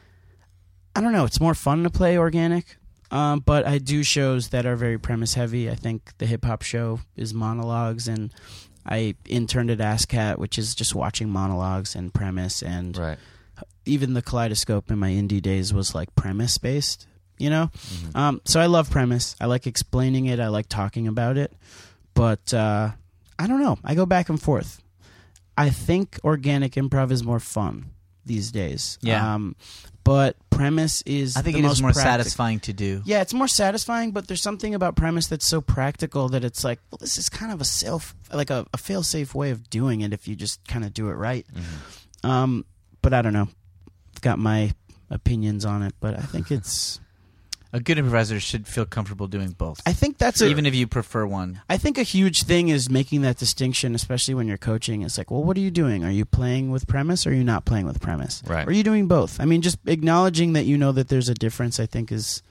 I don't know, it's more fun to play organic. Um, but I do shows that are very premise heavy. I think the hip hop show is monologues, and I interned at ASCAT, which is just watching monologues and premise, and Right. even the Kaleidoscope in my indie days was like premise based, you know? Um, so I love premise. I like explaining it. I like talking about it. But uh, I don't know. I go back and forth. I think organic improv is more fun these days. Yeah. Um, but premise is I think the it most is more practic- satisfying to do. Yeah, it's more satisfying, but there's something about premise that's so practical that it's like, well, this is kind of a self, like a, a fail-safe way of doing it if you just kind of do it right. Um, but I don't know. I've got my opinions on it, but I think it's. A good improviser should feel comfortable doing both. I think that's a, Even if you prefer one. I think a huge thing is making that distinction, especially when you're coaching. It's like, well, what are you doing? Are you playing with premise, or are you not playing with premise? Right. Or are you doing both? I mean, just acknowledging that you know that there's a difference, I think, is,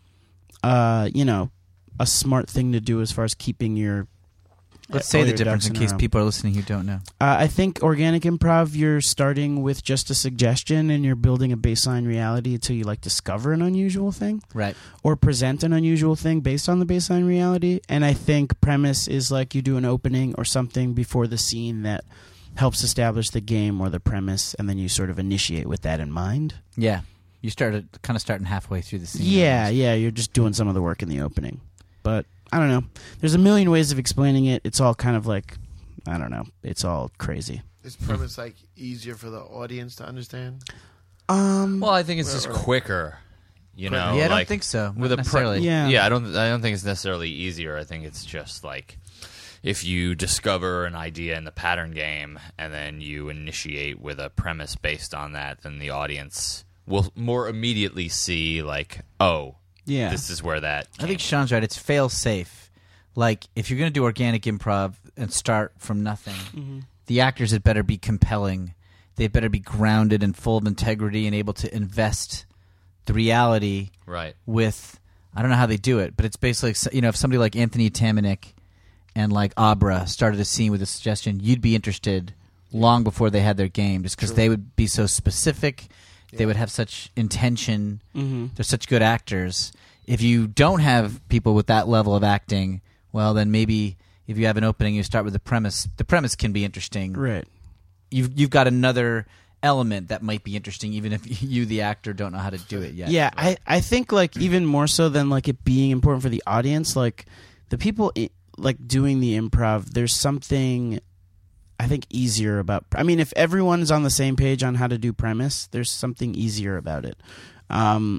uh, you know, a smart thing to do as far as keeping your. Let's all say the your difference ducks in a case row. people are listening who don't know. Uh, I think organic improv, you're starting with just a suggestion and you're building a baseline reality until you like discover an unusual thing Right. or present an unusual thing based on the baseline reality. And I think premise is like you do an opening or something before the scene that helps establish the game or the premise, and then you sort of initiate with that in mind. Yeah. You started kind of starting halfway through the scene. Yeah, yeah, you're just doing some of the work in the opening. But I don't know. There's a million ways of explaining it. It's all kind of like, I don't know. It's all crazy. Is premise like easier for the audience to understand? Um, Well, I think it's just Right, right. quicker. You Quicker. know, Yeah, I don't like, think so. with Not a pre- necessarily. yeah. yeah, I don't. I don't think it's necessarily easier. I think it's just like if you discover an idea in the pattern game and then you initiate with a premise based on that, then the audience will more immediately see like, oh, Yeah. this is where that. I think came Sean's right. It's fail safe. Like, if you're going to do organic improv and start from nothing, Mm-hmm. the actors had better be compelling. They better be grounded and full of integrity and able to invest the reality from. Right. with, I don't know how they do it, but it's basically, you know, if somebody like Anthony Tamanik and like Abra started a scene with a suggestion, you'd be interested long before they had their game, just because they would be so specific. They would have such intention. Mm-hmm. They're such good actors. If you don't have people with that level of acting, well, then maybe if you have an opening, you start with the premise. The premise can be interesting. Right. You've you've got another element that might be interesting, even if you, the actor, don't know how to do it yet. Yeah, I, I think like even more so than like it being important for the audience, like the people I, like doing the improv, there's something I think easier about. I mean, if everyone's on the same page on how to do premise, there's something easier about it. Um,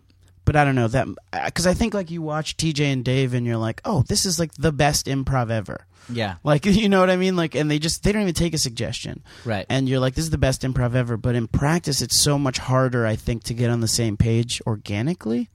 but I don't know that because I think like you watch T J and Dave and you're like, oh, this is like the best improv ever. Yeah. Like, you know what I mean? Like, and they just, they don't even take a suggestion. Right. And you're like, this is the best improv ever. But in practice, it's so much harder, I think, to get on the same page organically.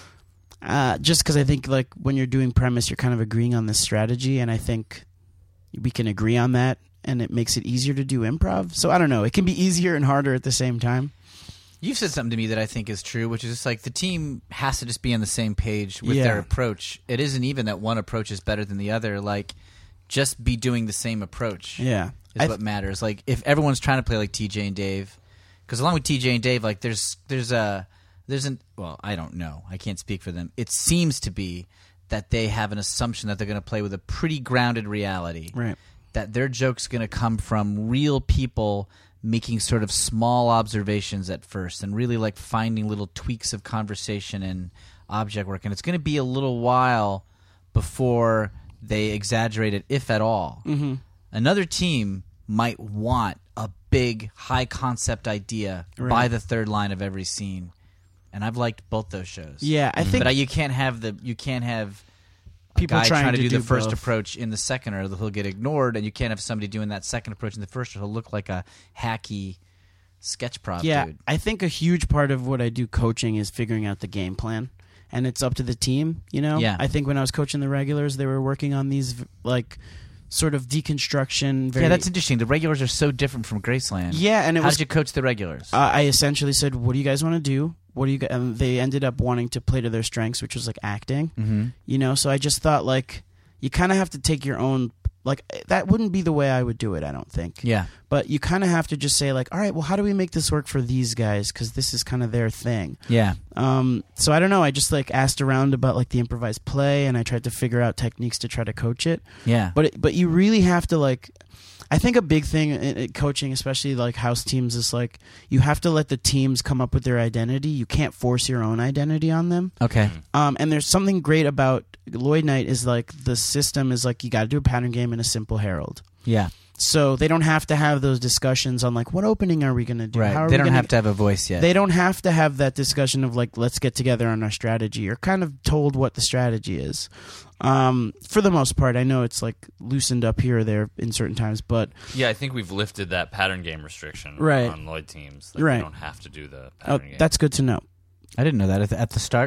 Uh, just because I think, like, when you're doing premise, you're kind of agreeing on this strategy. And I think we can agree on that. And it makes it easier to do improv. So I don't know. It can be easier and harder at the same time. You've said something to me that I think is true, which is just like the team has to just be on the same page with Yeah. their approach. It isn't even that one approach is better than the other. Like, just be doing the same approach. Yeah. is I what th- matters. Like, if everyone's trying to play like T J and Dave, because along with T J and Dave, like there's there's a there's an well, I don't know, I can't speak for them. It seems to be that they have an assumption that they're going to play with a pretty grounded reality. Right. That their joke's going to come from real people making sort of small observations at first and really like finding little tweaks of conversation and object work. And it's going to be a little while before they exaggerate it, if at all. Mm-hmm. Another team might want a big, high-concept idea Right. by the third line of every scene. And I've liked both those shows. Yeah, I think But uh, you can't have the you can't have a People guy trying to, to do, do the first both. approach in the second, or he'll get ignored, and you can't have somebody doing that second approach in the first, or he'll look like a hacky sketch prop yeah, dude. I think a huge part of what I do coaching is figuring out the game plan. And it's up to the team, you know? Yeah. I think when I was coaching the regulars, they were working on these, v- like, sort of deconstruction. Very, Yeah, that's interesting. The regulars are so different from Graceland. Yeah, and it How was. did you coach the regulars? uh, I essentially said, "What do you guys want to do? What do you?" Guys? And they ended up wanting to play to their strengths, which was like acting. mm-hmm. You know, so I just thought like you kind of have to take your own. Like that wouldn't be the way I would do it. I don't think. Yeah. But you kind of have to just say like, all right, well, how do we make this work for these guys? Because this is kind of their thing. Yeah. Um, so I don't know. I just like asked around about like the improvised play, and I tried to figure out techniques to try to coach it. Yeah. But it, but you really have to like. I think a big thing in, in coaching, especially like house teams, is like you have to let the teams come up with their identity. You can't force your own identity on them. Okay. Um, and there's something great about Lloyd Knight is like the system is like you got to do a pattern game and a simple herald. Yeah. So they don't have to have those discussions on like what opening are we going to do? Right. How are They we don't gonna- have to have a voice yet. They don't have to have that discussion of like let's get together on our strategy. You're kind of told what the strategy is. Um, for the most part, I know it's like loosened up here or there in certain times, but Yeah, I think we've lifted that pattern game restriction Right. on Lloyd teams. Like, Right. You don't have to do the oh, pattern game. that's good to know. I didn't know that at the, at the start.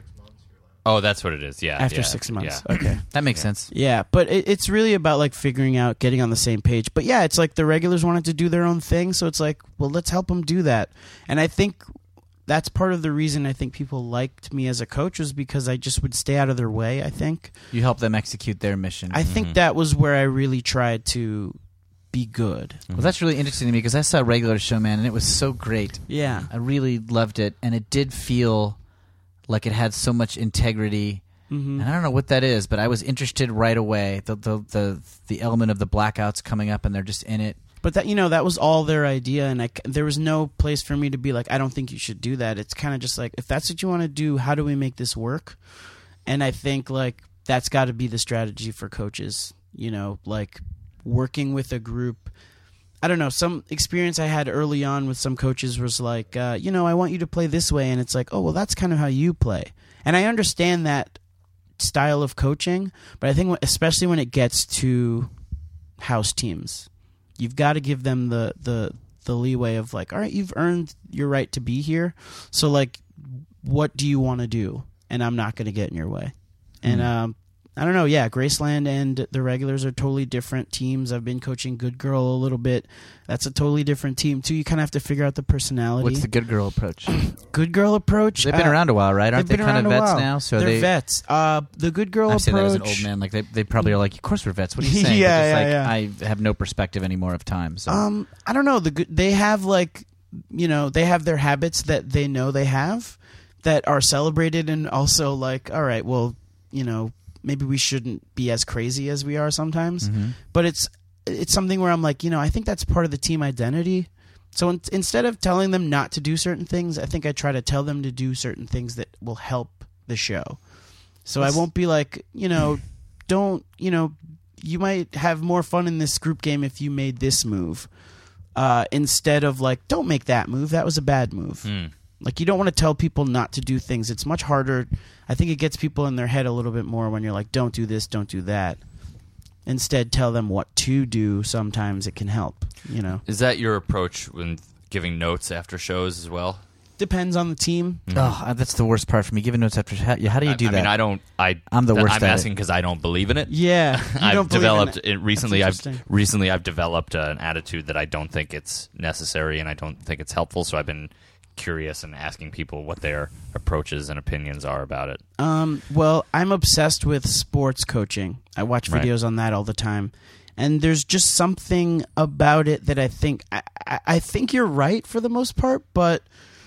Oh, that's what it is. Yeah. After yeah, six months, Yeah. okay. That makes sense. Yeah, but it, it's really about like figuring out, getting on the same page. But yeah, it's like the regulars wanted to do their own thing, so it's like, well, let's help them do that. And I think that's part of the reason I think people liked me as a coach was because I just would stay out of their way. I think You help them execute their mission. I think that was where I really tried to be good. Well, that's really interesting to me because I saw Regular Show, man, and it was so great. Yeah, I really loved it, and it did feel like it had so much integrity. mm-hmm. And I don't know what that is, but I was interested right away. The the the, the element of the blackouts coming up, and they're just in it. But that, you know, that was all their idea, and I c there was no place for me to be like, I don't think you should do that. It's kind of just like, if that's what you want to do, how do we make this work? And I think like that's got to be the strategy for coaches. You know, like working with a group. I don't know. Some experience I had early on with some coaches was like, uh, you know, I want you to play this way, and it's like, oh, well, that's kind of how you play. And I understand that style of coaching, but I think wh- especially when it gets to house teams, you've got to give them the the the leeway of like, all right, you've earned your right to be here, so like, what do you want to do? And I'm not going to get in your way. And um, I don't know. Yeah, Graceland and the regulars are totally different teams. I've been coaching Good Girl a little bit. That's a totally different team too. You kind of have to figure out the personality. What's the good girl approach? Good Girl approach? They've been uh, around a while, right? Aren't they they've been kind of around a vets while. now? So they're they vets. Uh, the Good Girl I'm approach. saying that as an old man. Like they, they probably are like, of course we're vets. What are you saying? Yeah, but just yeah, like, I have no perspective anymore of time. So Um, I don't know. The good, they have like, you know, they have their habits that they know they have that are celebrated, and also like, all right, well, you know, maybe we shouldn't be as crazy as we are sometimes. Mm-hmm. But it's it's something where I'm like, you know, I think that's part of the team identity. So in, instead of telling them not to do certain things, I think I try to tell them to do certain things that will help the show. So Let's- I won't be like, you know, don't, you know, you might have more fun in this group game if you made this move. Uh, instead of like, don't make that move. That was a bad move. Hmm. Like, you don't want to tell people not to do things. It's much harder. I think it gets people in their head a little bit more when you're like, don't do this, don't do that. Instead, tell them what to do. Sometimes it can help, you know. Is that your approach when giving notes after shows as well? Depends on the team. Oh, that's the worst part for me. Giving notes after. How, how do you do I, that? I mean, I don't. I. I'm the worst I'm at asking it. because I don't believe in it. Yeah. You I've don't believe in developed it. it recently. I've That's interesting. recently I've developed an attitude that I don't think it's necessary and I don't think it's helpful. So I've been curious and asking people what their approaches and opinions are about it. Um, well, I'm obsessed with sports coaching. I watch Right. videos on that all the time. And there's just something about it that I think I, I, I think you're right for the most part, but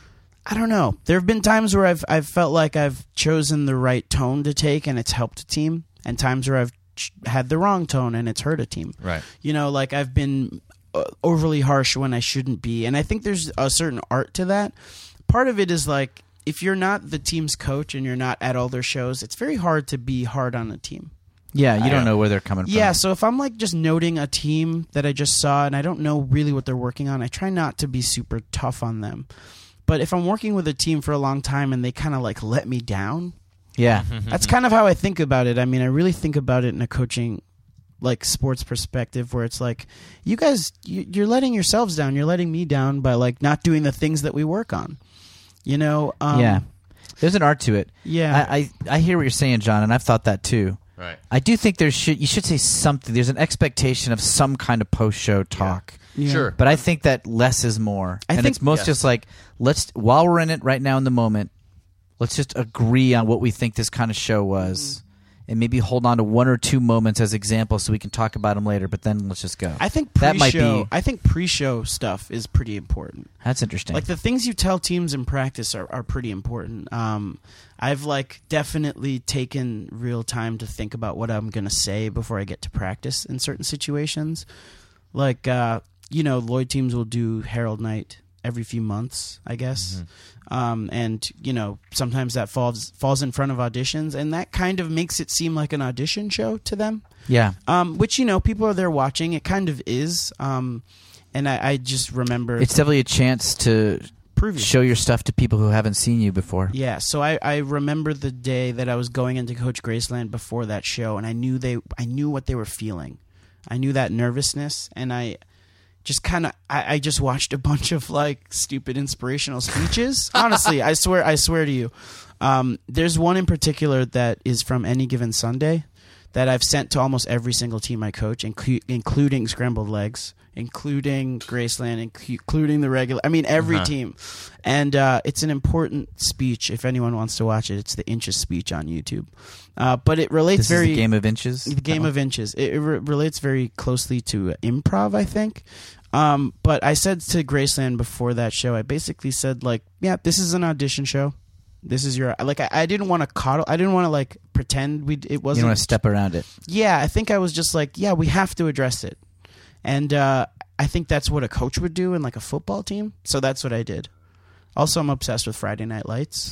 I don't know. There have been times where I've I've felt like I've chosen the right tone to take and it's helped a team, and times where I've ch- had the wrong tone and it's hurt a team. Right. You know, like I've been uh, overly harsh when I shouldn't be, and I think there's a certain art to that. Part of it is like, if you're not the team's coach and you're not at all their shows, it's very hard to be hard on a team. Yeah, you I- don't know where they're coming from. Yeah, so if I'm like just noting a team that I just saw and I don't know really what they're working on, I try not to be super tough on them. But if I'm working with a team for a long time and they kind of like let me down, Yeah. that's kind of how I think about it. I mean, I really think about it in a coaching, like, sports perspective, where it's like, you guys, you- you're letting yourselves down. You're letting me down by like not doing the things that we work on. You know? Um, yeah. There's an art to it. Yeah. I, I, I hear what you're saying, John, and I've thought that too. Right. I do think there should you should say something. There's an expectation of some kind of post show talk. Yeah. Sure. But I think that less is more. I and think- it's most Yes. just like, let's, while we're in it right now in the moment, let's just agree on what we think this kind of show was. And maybe hold on to one or two moments as examples so we can talk about them later, but then let's just go. I think that might pre-show, be. I think pre-show stuff is pretty important. That's interesting. Like the things you tell teams in practice are, are pretty important. Um, I've like definitely taken real time to think about what I'm gonna say before I get to practice in certain situations. Like uh, you know, Lloyd teams will do Herald Night every few months, I guess. Um, and you know, sometimes that falls falls in front of auditions, and that kind of makes it seem like an audition show to them. yeah. Um, which, you know, people are there watching. It kind of is. Um, and I, I just remember It's definitely a chance to prove yourself. show your stuff to people who haven't seen you before. Yeah, so I, I remember the day that I was going into Coach Graceland before that show, and I knew they I knew what they were feeling. I knew that nervousness, and I just kind of I, I just watched a bunch of like stupid inspirational speeches. Honestly, I swear I swear to you. Um, there's one in particular that is from Any Given Sunday that I've sent to almost every single team I coach, inclu- including Scrambled Legs, including Graceland, incu- including the regular. I mean, every Uh-huh. team. And uh, it's an important speech. If anyone wants to watch it, it's the Inches speech on YouTube. Uh, but it relates This very is the game of inches. the game of inches. It, it re- relates very closely to improv, I think. Um, but I said to Graceland before that show, I basically said like, yeah, this is an audition show. This is your like. I, I didn't want to coddle. I didn't want to like pretend we. It You wasn't. don't want to step around it. Yeah, I think I was just like, yeah, we have to address it, and uh, I think that's what a coach would do in like a football team. So that's what I did. Also, I'm obsessed with Friday Night Lights,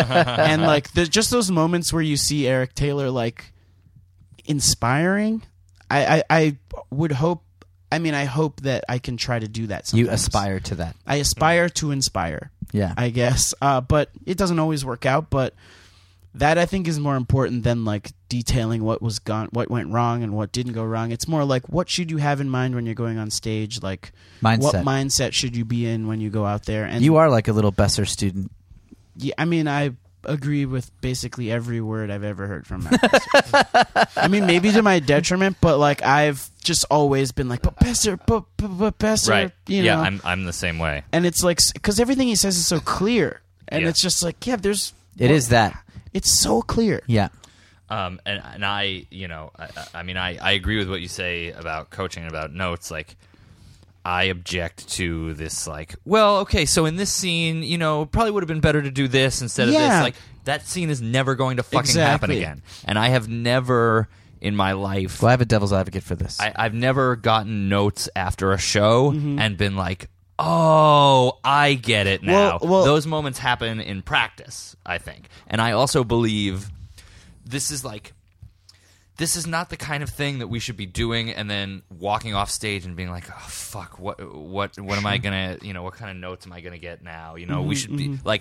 and like there's just those moments where you see Eric Taylor like inspiring. I, I, I would hope. I mean, I hope that I can try to do that. Sometimes. You aspire to that. I aspire to inspire. Yeah. I guess. Uh, but it doesn't always work out. But that I think is more important than like detailing what was gone, what went wrong, and what didn't go wrong. It's more like what should you have in mind when you're going on stage? Like Mindset. what mindset should you be in when you go out there? And You are like a little Besser student. yeah, I mean, I agree with basically every word I've ever heard from Matt. I mean, maybe to my detriment, but like I've just always been like, but Besser, but, but, but Besser, Right. you yeah, know. I'm I'm the same way. And it's like because everything he says is so clear, and Yeah. it's just like, yeah, there's It is that. It's so clear. Yeah. Um, and and I, you know, I, I mean, I, I agree with what you say about coaching and about notes. Like, I object to this. Like, well, okay, so in this scene, you know, probably would have been better to do this instead of Yeah. this. Like, that scene is never going to fucking happen Exactly. again. And I have never in my life, Well, I have a devil's advocate for this. I, I've never gotten notes after a show Mm-hmm. and been like, oh, I get it now. Well- well- Those moments happen in practice, I think. And I also believe this is like this is not the kind of thing that we should be doing, and then walking off stage and being like, oh fuck, what what what am I gonna, you know, what kind of notes am I gonna get now? You know, we should be like,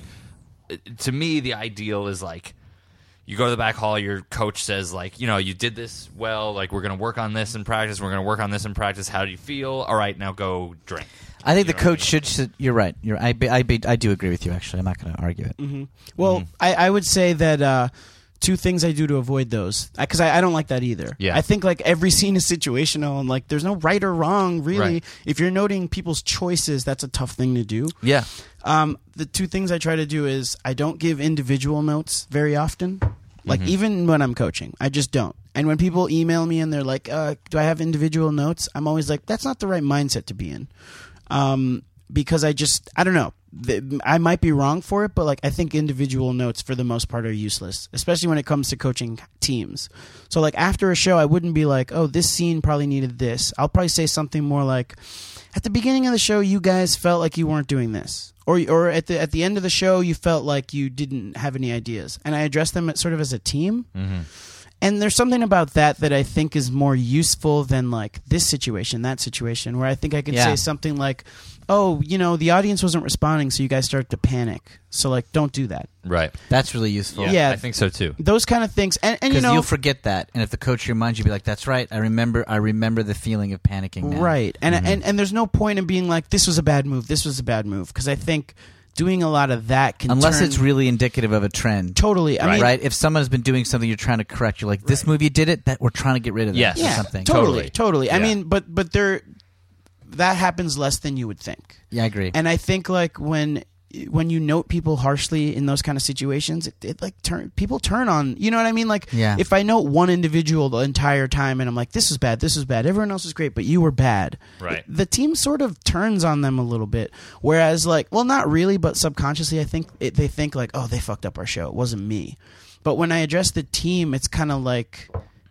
to me, the ideal is like, you go to the back hall, your coach says, like, you know, you did this well, like, we're going to work on this in practice, we're going to work on this in practice, how do you feel? All right, now go drink. I think You the know what I coach should, should. You're right. You're. I. be- I. be- I do agree with you. Actually, I'm not going to argue it. Mm-hmm. Well, I, I would say that uh, two things I do to avoid those, because I, I don't like that either. Yeah. I think like every scene is situational, and like there's no right or wrong really. Right. If you're noting people's choices, that's a tough thing to do. Yeah. Um, the two things I try to do is I don't give individual notes very often. Like Mm-hmm. even when I'm coaching, I just don't. And when people email me and they're like, uh, "Do I have individual notes?" I'm always like, "That's not the right mindset to be in," um, because I just I don't know. The- I might be wrong for it, but like I think individual notes for the most part are useless, especially when it comes to coaching teams. So like after a show, I wouldn't be like, "Oh, this scene probably needed this." I'll probably say something more like, "At the beginning of the show, you guys felt like you weren't doing this." Or, or at the at the end of the show, you felt like you didn't have any ideas, and I address them sort of as a team. Mm-hmm. And there's something about that that I think is more useful than like this situation, that situation, where I think I can Yeah. say something like, "Oh, you know, the audience wasn't responding, so you guys start to panic. So like, don't do that." Right. That's really useful. Yeah, Yeah. I think so too. Those kind of things, and and you Because know, you'll forget that, and if the coach reminds you, be like, "That's right. I remember. I remember the feeling of panicking." Now. right? And Mm-hmm. and and there's no point in being like, "This was a bad move. This was a bad move," because I think doing a lot of that can Unless turn- it's really indicative of a trend. totally. I right. mean, right? If someone has been doing something you're trying to correct, you're like, "This move you did it. That we're trying to get rid of that." Yes. or yeah, something. totally, Totally. totally. I Yeah. mean, but but there, that happens less than you would think. Yeah, I agree. And I think like when when you note people harshly in those kind of situations, it, it like turn people turn on. You know what I mean? Like Yeah. if I note one individual the entire time and I'm like, "This is bad, this is bad. Everyone else is great, but you were bad." Right. The team sort of turns on them a little bit. Whereas like, well, not really, but subconsciously, I think it, they think like, "Oh, they fucked up our show. It wasn't me." But when I address the team, it's kind of like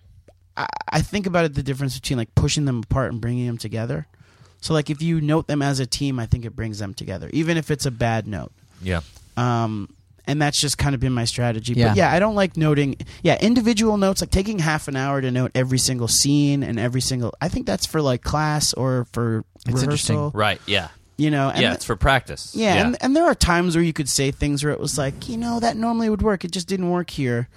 I, I think about it, the difference between like pushing them apart and bringing them together. So like if you note them as a team, I think it brings them together, even if it's a bad note. Yeah. Um, and that's just kind of been my strategy. Yeah. But yeah, I don't like noting. Yeah, individual notes, like taking half an hour to note every single scene and every single. I think that's for like class or for It's interesting. rehearsal. Right. Yeah. You know. And yeah. th- It's for practice. yeah, And, and there are times where you could say things where it was like, you know, that normally would work. It just didn't work here.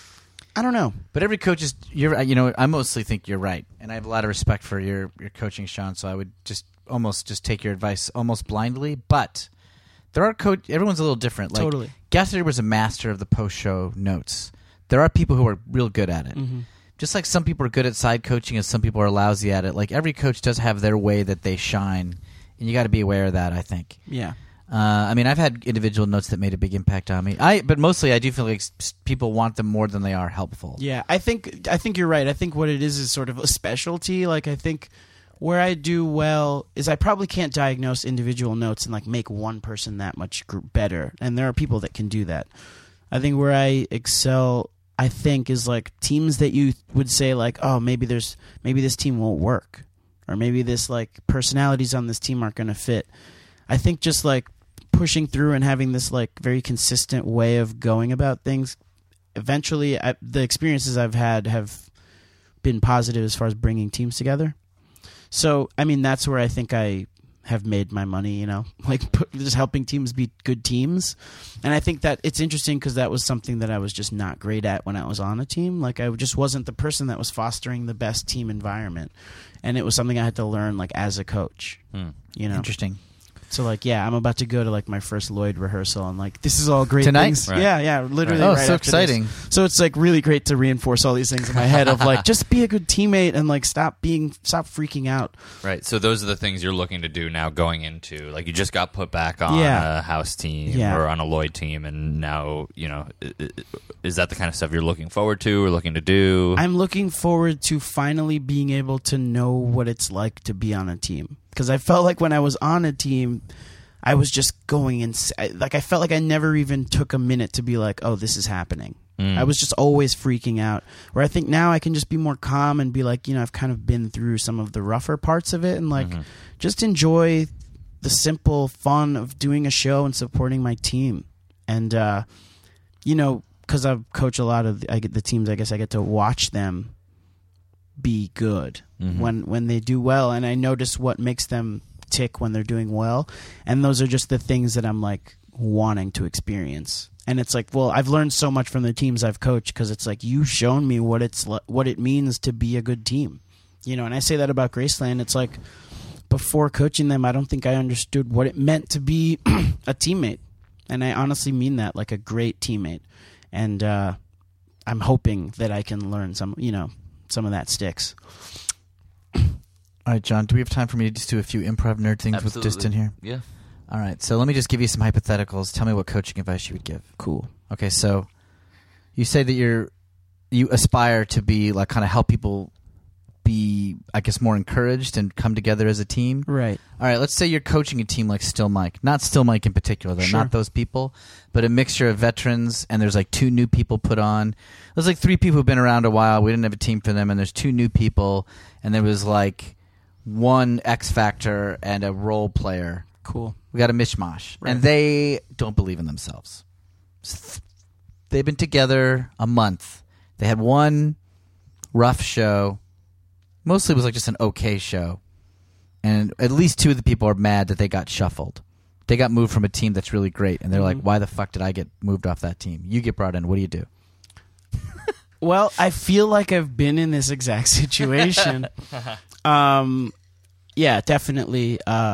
I don't know. But every coach is, you're, you know, I mostly think you're right, and I have a lot of respect for your your coaching, Sean. So I would just almost just take your advice almost blindly. But there are coach. Everyone's a little different. Like, Totally. Guthrie was a master of the post show notes. There are people who are real good at it. Mm-hmm. Just like some people are good at side coaching, and some people are lousy at it. Like every coach does have their way that they shine, and you got to be aware of that. I think. Yeah. Uh, I mean, I've had individual notes that made a big impact on me. I, but mostly, I do feel like s- people want them more than they are helpful. Yeah, I think I think you're right. I think what it is is sort of a specialty. Like I think where I do well is I probably can't diagnose individual notes and like make one person that much gr- better. And there are people that can do that. I think where I excel, I think, is like teams that you would say like, oh, maybe there's maybe this team won't work, or maybe this like personalities on this team aren't going to fit. I think just like pushing through and having this like very consistent way of going about things, eventually I, the experiences I've had have been positive as far as bringing teams together. So I mean that's where I think I have made my money, you know, like put, just helping teams be good teams. And I think that it's interesting because that was something that I was just not great at when I was on a team. Like I just wasn't the person that was fostering the best team environment, and it was something I had to learn like as a coach. Hmm. You know, Interesting. so like, yeah, I'm about to go to like my first Lloyd rehearsal, and like, this is all great Tonight? things. Right. Yeah, yeah, literally. Oh, right so after exciting. this. So it's like really great to reinforce all these things in my head of like, just be a good teammate and like stop being, stop freaking out. Right. So those are the things you're looking to do now going into, like you just got put back on Yeah. a house team Yeah. or on a Lloyd team, and now, you know, i- i- is that the kind of stuff you're looking forward to or looking to do? I'm looking forward to finally being able to know what it's like to be on a team, because I felt like when I was on a team, I was just going in, like I felt like I never even took a minute to be like, oh, this is happening. Mm. I was just always freaking out. Where I think now I can just be more calm and be like, you know, I've kind of been through some of the rougher parts of it, and like Mhm. just enjoy the simple fun of doing a show and supporting my team. And uh, you know, because I coach a lot of the, I get the teams, I guess I get to watch them be good Mhm. when when they do well, and I notice what makes them tick when they're doing well, and those are just the things that I'm like wanting to experience. And it's like, well, I've learned so much from the teams I've coached because it's like you've shown me what it's li- what it means to be a good team, you know. And I say that about Graceland. It's like before coaching them, I don't think I understood what it meant to be a teammate, and I honestly mean that, like a great teammate. And uh, I'm hoping that I can learn some, you know, some of that sticks. All right, John, do we have time for me to just do a few improv nerd things with Distin here? Yeah. All right, so let me just give you some hypotheticals. Tell me what coaching advice you would give. Cool. Okay, so you say that you're you aspire to be like kind of help people be, I guess, more encouraged and come together as a team. Right. All right, let's say you're coaching a team like Still Mike. Not Still Mike in particular, though, Sure. not those people, but a mixture of veterans, and there's like two new people put on. There's like three people who've been around a while. We didn't have a team for them, and there's two new people, and there was like one X Factor and a role player. Cool. We got a mishmash. Right. And they don't believe in themselves. They've been together a month. They had one rough show. Mostly it was like just an okay show. And at least two of the people are mad that they got shuffled. They got moved from a team that's really great. And they're Mhm. like, why the fuck did I get moved off that team? You get brought in. What do you do? Well, I feel like I've been in this exact situation. um, yeah, definitely. Uh,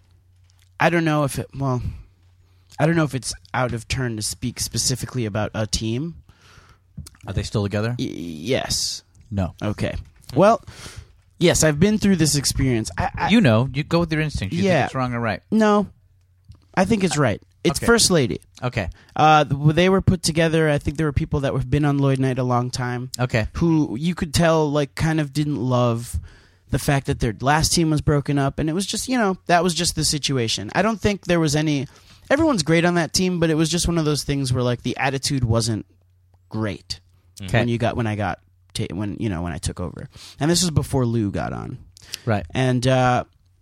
I don't know if it. Well, I don't know if it's out of turn to speak specifically about a team. Are they still together? Y- yes. No. Okay. Well, yes, I've been through this experience. I, I, You know. You go with your instinct. You Yeah. think it's wrong or right. no, I think it's right. It's Okay. First Lady. Okay. Uh, th- they were put together. I think there were people that have been on Lloyd Knight a long time. Okay. Who you could tell like kind of didn't love the fact that their last team was broken up, and it was just, you know, that was just the situation. I don't think there was any. Everyone's great on that team, but it was just one of those things where like the attitude wasn't great Okay. when you got when I got ta- when you know when I took over, and this was before Lou got on, Right. and uh,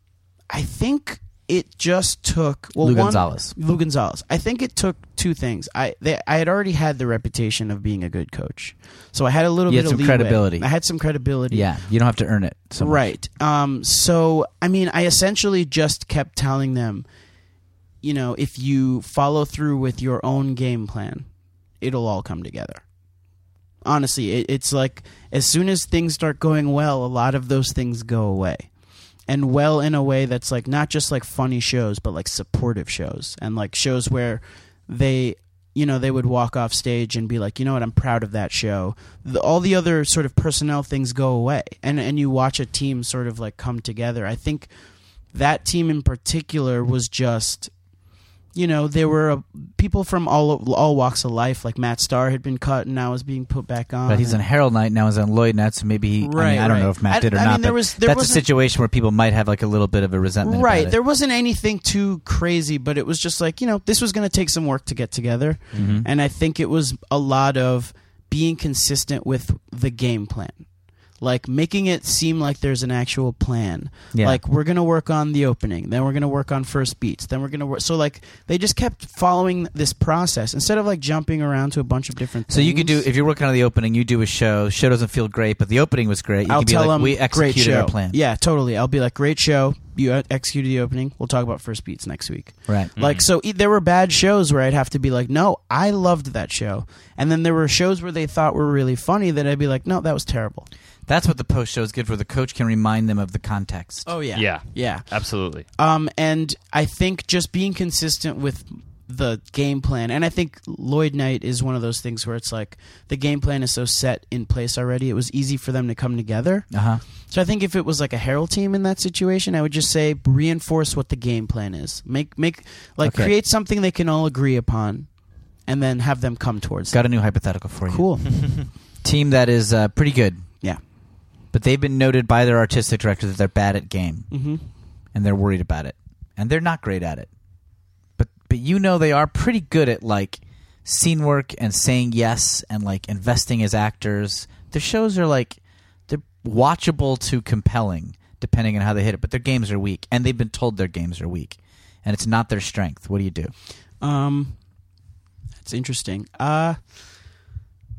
I think it just took well, Lou one- Gonzalez. Lou Gonzalez. I think it took two things. I they, I had already had the reputation of being a good coach, so I had a little You bit had some of leeway. credibility. I had some credibility. Yeah. You don't have to earn it. So much. Right. Um, so, I mean, I essentially just kept telling them, you know, if you follow through with your own game plan, it'll all come together. Honestly, it, it's like as soon as things start going well, a lot of those things go away. And well in a way that's like not just like funny shows, but like supportive shows and like shows where they, you know, they would walk off stage and be like, you know what, I'm proud of that show. The, all the other sort of personnel things go away, and and you watch a team sort of like come together. I think that team in particular was just, you know, there were uh, people from all all walks of life. Like Matt Starr had been cut and now is being put back on. But he's on Herald Night now. He's on Lloyd Night, so maybe he. I, mean, Right, I don't right. know if Matt I- did or I not. mean, there but was- there that's a wasn't- situation where people might have like a little bit of a resentment. Right. About it. There wasn't anything too crazy, but it was just like, you know, this was going to take some work to get together. Mhm. And I think it was a lot of being consistent with the game plan. Like making it seem like there's an actual plan. Yeah. Like we're going to work on the opening, then we're going to work on first beats, then we're going to work. So like they just kept following this process instead of like jumping around to a bunch of different things. So you could do if you're working on the opening, you do a show. Show doesn't feel great, but the opening was great. You I'll could be tell like, them we great executed show. our plan. Yeah, totally. I'll be like, great show. You uh, executed the opening. We'll talk about first beats next week. Right. Like, so e- there were bad shows where I'd have to be like, no, I loved that show. And then there were shows where they thought were really funny that I'd be like, no, that was terrible. That's what the post show is good for. The coach can remind them of the context. Oh, yeah. Yeah. Yeah. Absolutely. Um, and I think just being consistent with the game plan, and I think Lloyd Knight is one of those things where it's like the game plan is so set in place already, it was easy for them to come together. Uh huh. So I think if it was like a Herald team in that situation, I would just say reinforce what the game plan is. Make make like Okay. create something they can all agree upon, and then have them come towards. Got a new hypothetical for it. you. Cool. Team that is uh, pretty good, Yeah. but they've been noted by their artistic director that they're bad at game, Mm-hmm. and they're worried about it, and they're not great at it. But but you know they are pretty good at like scene work and saying yes and like investing as actors. Their shows are like they're watchable to compelling, depending on how they hit it. But their games are weak, and they've been told their games are weak, and it's not their strength. What do you do? Um, that's interesting. Uh,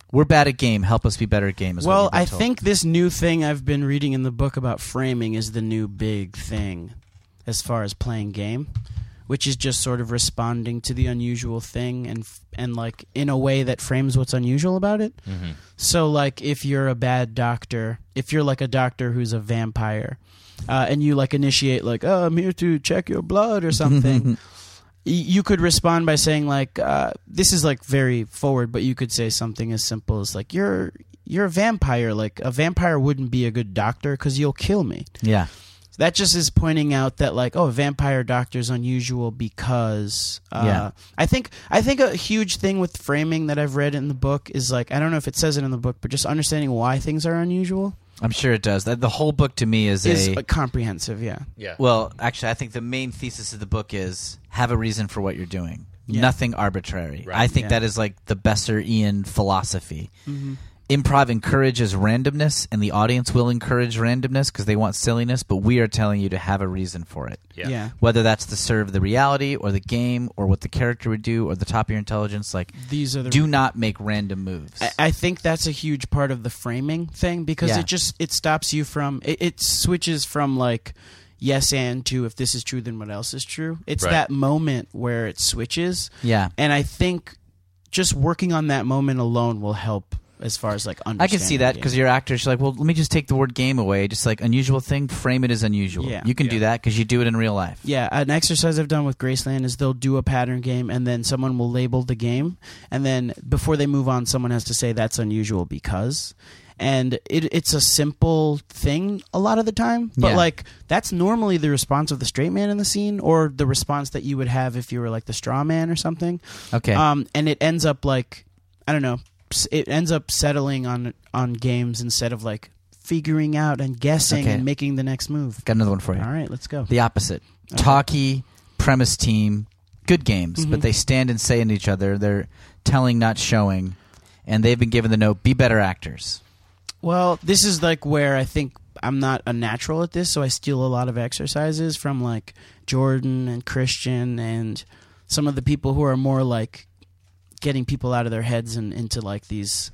We're bad at game. Help us be better at game. Is what Well, you've been I told. think this new thing I've been reading in the book about framing is the new big thing as far as playing game, which is just sort of responding to the unusual thing and and like in a way that frames what's unusual about it. Mm-hmm. So like if you're a bad doctor, if you're like a doctor who's a vampire, uh, and you like initiate like, oh, I'm here to check your blood or something. You could respond by saying like, uh, this is like very forward, but you could say something as simple as like, you're you're a vampire. Like a vampire wouldn't be a good doctor because you'll kill me. Yeah. That just is pointing out that like, oh, a vampire doctor is unusual because uh, Yeah. I think I think a huge thing with framing that I've read in the book is like, I don't know if it says it in the book, but just understanding why things are unusual I'm sure it does. That the whole book to me is, is a uh, comprehensive. Yeah. Yeah. well. Actually, I think the main thesis of the book is have a reason for what you're doing. Yeah. Nothing arbitrary. Right. I think Yeah. that is like the Besserian philosophy. Mm-hmm. Improv encourages randomness, and the audience will encourage randomness because they want silliness. But we are telling you to have a reason for it. Yeah. Yeah. Whether that's to serve the reality or the game or what the character would do or the top of your intelligence, like These are the do not make random moves. I, I think that's a huge part of the framing thing because Yeah. it just it stops you from it, it switches from like yes and to if this is true then what else is true. It's Right. that moment where it switches, yeah. and I think just working on that moment alone will help as far as like understanding. I can see that the because game. you're actors. You're like, well, let me just take the word game away. Just like unusual thing, frame it as unusual. Yeah. You can do Yeah. that because you do it in real life. Yeah, an exercise I've done with Graceland is they'll do a pattern game and then someone will label the game, and then before they move on, someone has to say that's unusual because. And it, it's a simple thing a lot of the time, but Yeah. like that's normally the response of the straight man in the scene, or the response that you would have if you were like the straw man or something. Okay. Um, and it ends up like I don't know, s- it ends up settling on on games instead of like figuring out and guessing Okay. and making the next move. Got another one for you. All right, let's go. The opposite. Okay. Talky, premise team, good games, but Mhm. they stand and say in each other. They're telling, not showing, and they've been given the note, be better actors. Well, this is like where I think I'm not a natural at this, so I steal a lot of exercises from like Jordan and Christian and some of the people who are more like getting people out of their heads and into like these.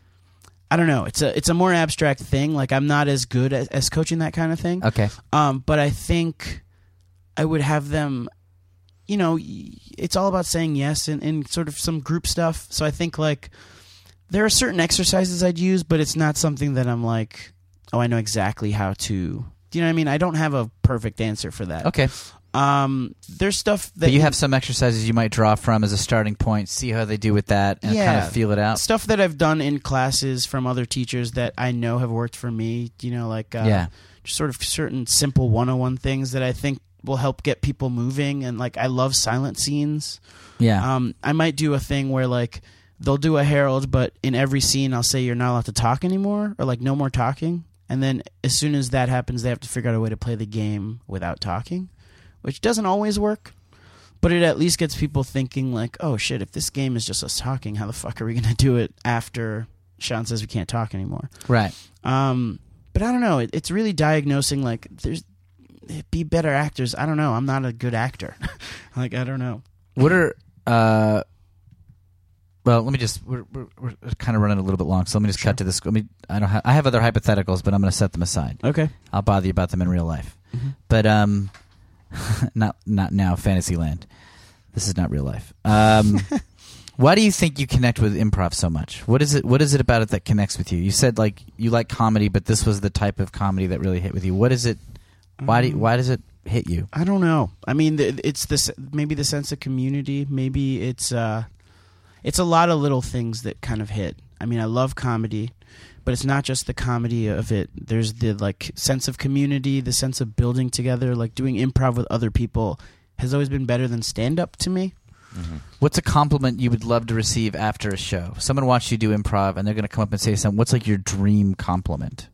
I don't know. It's a it's a more abstract thing. Like I'm not as good as, as coaching that kind of thing. Okay. Um, but I think I would have them. You know, y- it's all about saying yes and, and sort of some group stuff. So I think like. There are certain exercises I'd use, but it's not something that I'm like, oh, I know exactly how to. Do you know what I mean? I don't have a perfect answer for that. Okay. Um, there's stuff that But you have some exercises you might draw from as a starting point, see how they do with that, and kind Yeah. of feel it out. stuff that I've done in classes from other teachers that I know have worked for me. You know, like uh, Yeah. just sort of certain simple one oh one things that I think will help get people moving. And like, I love silent scenes. Yeah. Um, I might do a thing where like they'll do a herald, but in every scene I'll say you're not allowed to talk anymore, or like no more talking. And then as soon as that happens, they have to figure out a way to play the game without talking, which doesn't always work. But it at least gets people thinking like, oh shit, if this game is just us talking, how the fuck are we going to do it after Sean says we can't talk anymore? right. Um, but I don't know. It, it's really diagnosing like there's be better actors. I don't know. I'm not a good actor. Like, I don't know. What are uh well, let me just we're we're, we're kind of running a little bit long, so let me just cut to this. Let me I don't have I have other hypotheticals, but I'm going to set them aside. Okay. I'll bother you about them in real life. Mhm. But um not not now Fantasyland. This is not real life. Um why do you think you connect with improv so much? What is it what is it about it that connects with you? You said like you like comedy, but this was the type of comedy that really hit with you. What is it why do you, why does it hit you? I don't know. I mean, th- it's this maybe the sense of community. Maybe it's uh, it's a lot of little things that kind of hit. I mean, I love comedy, but it's not just the comedy of it. There's the like sense of community, the sense of building together. Like doing improv with other people has always been better than stand up to me. What's a compliment you would love to receive after a show? Someone watched you do improv, and they're going to come up and say something. What's like your dream compliment?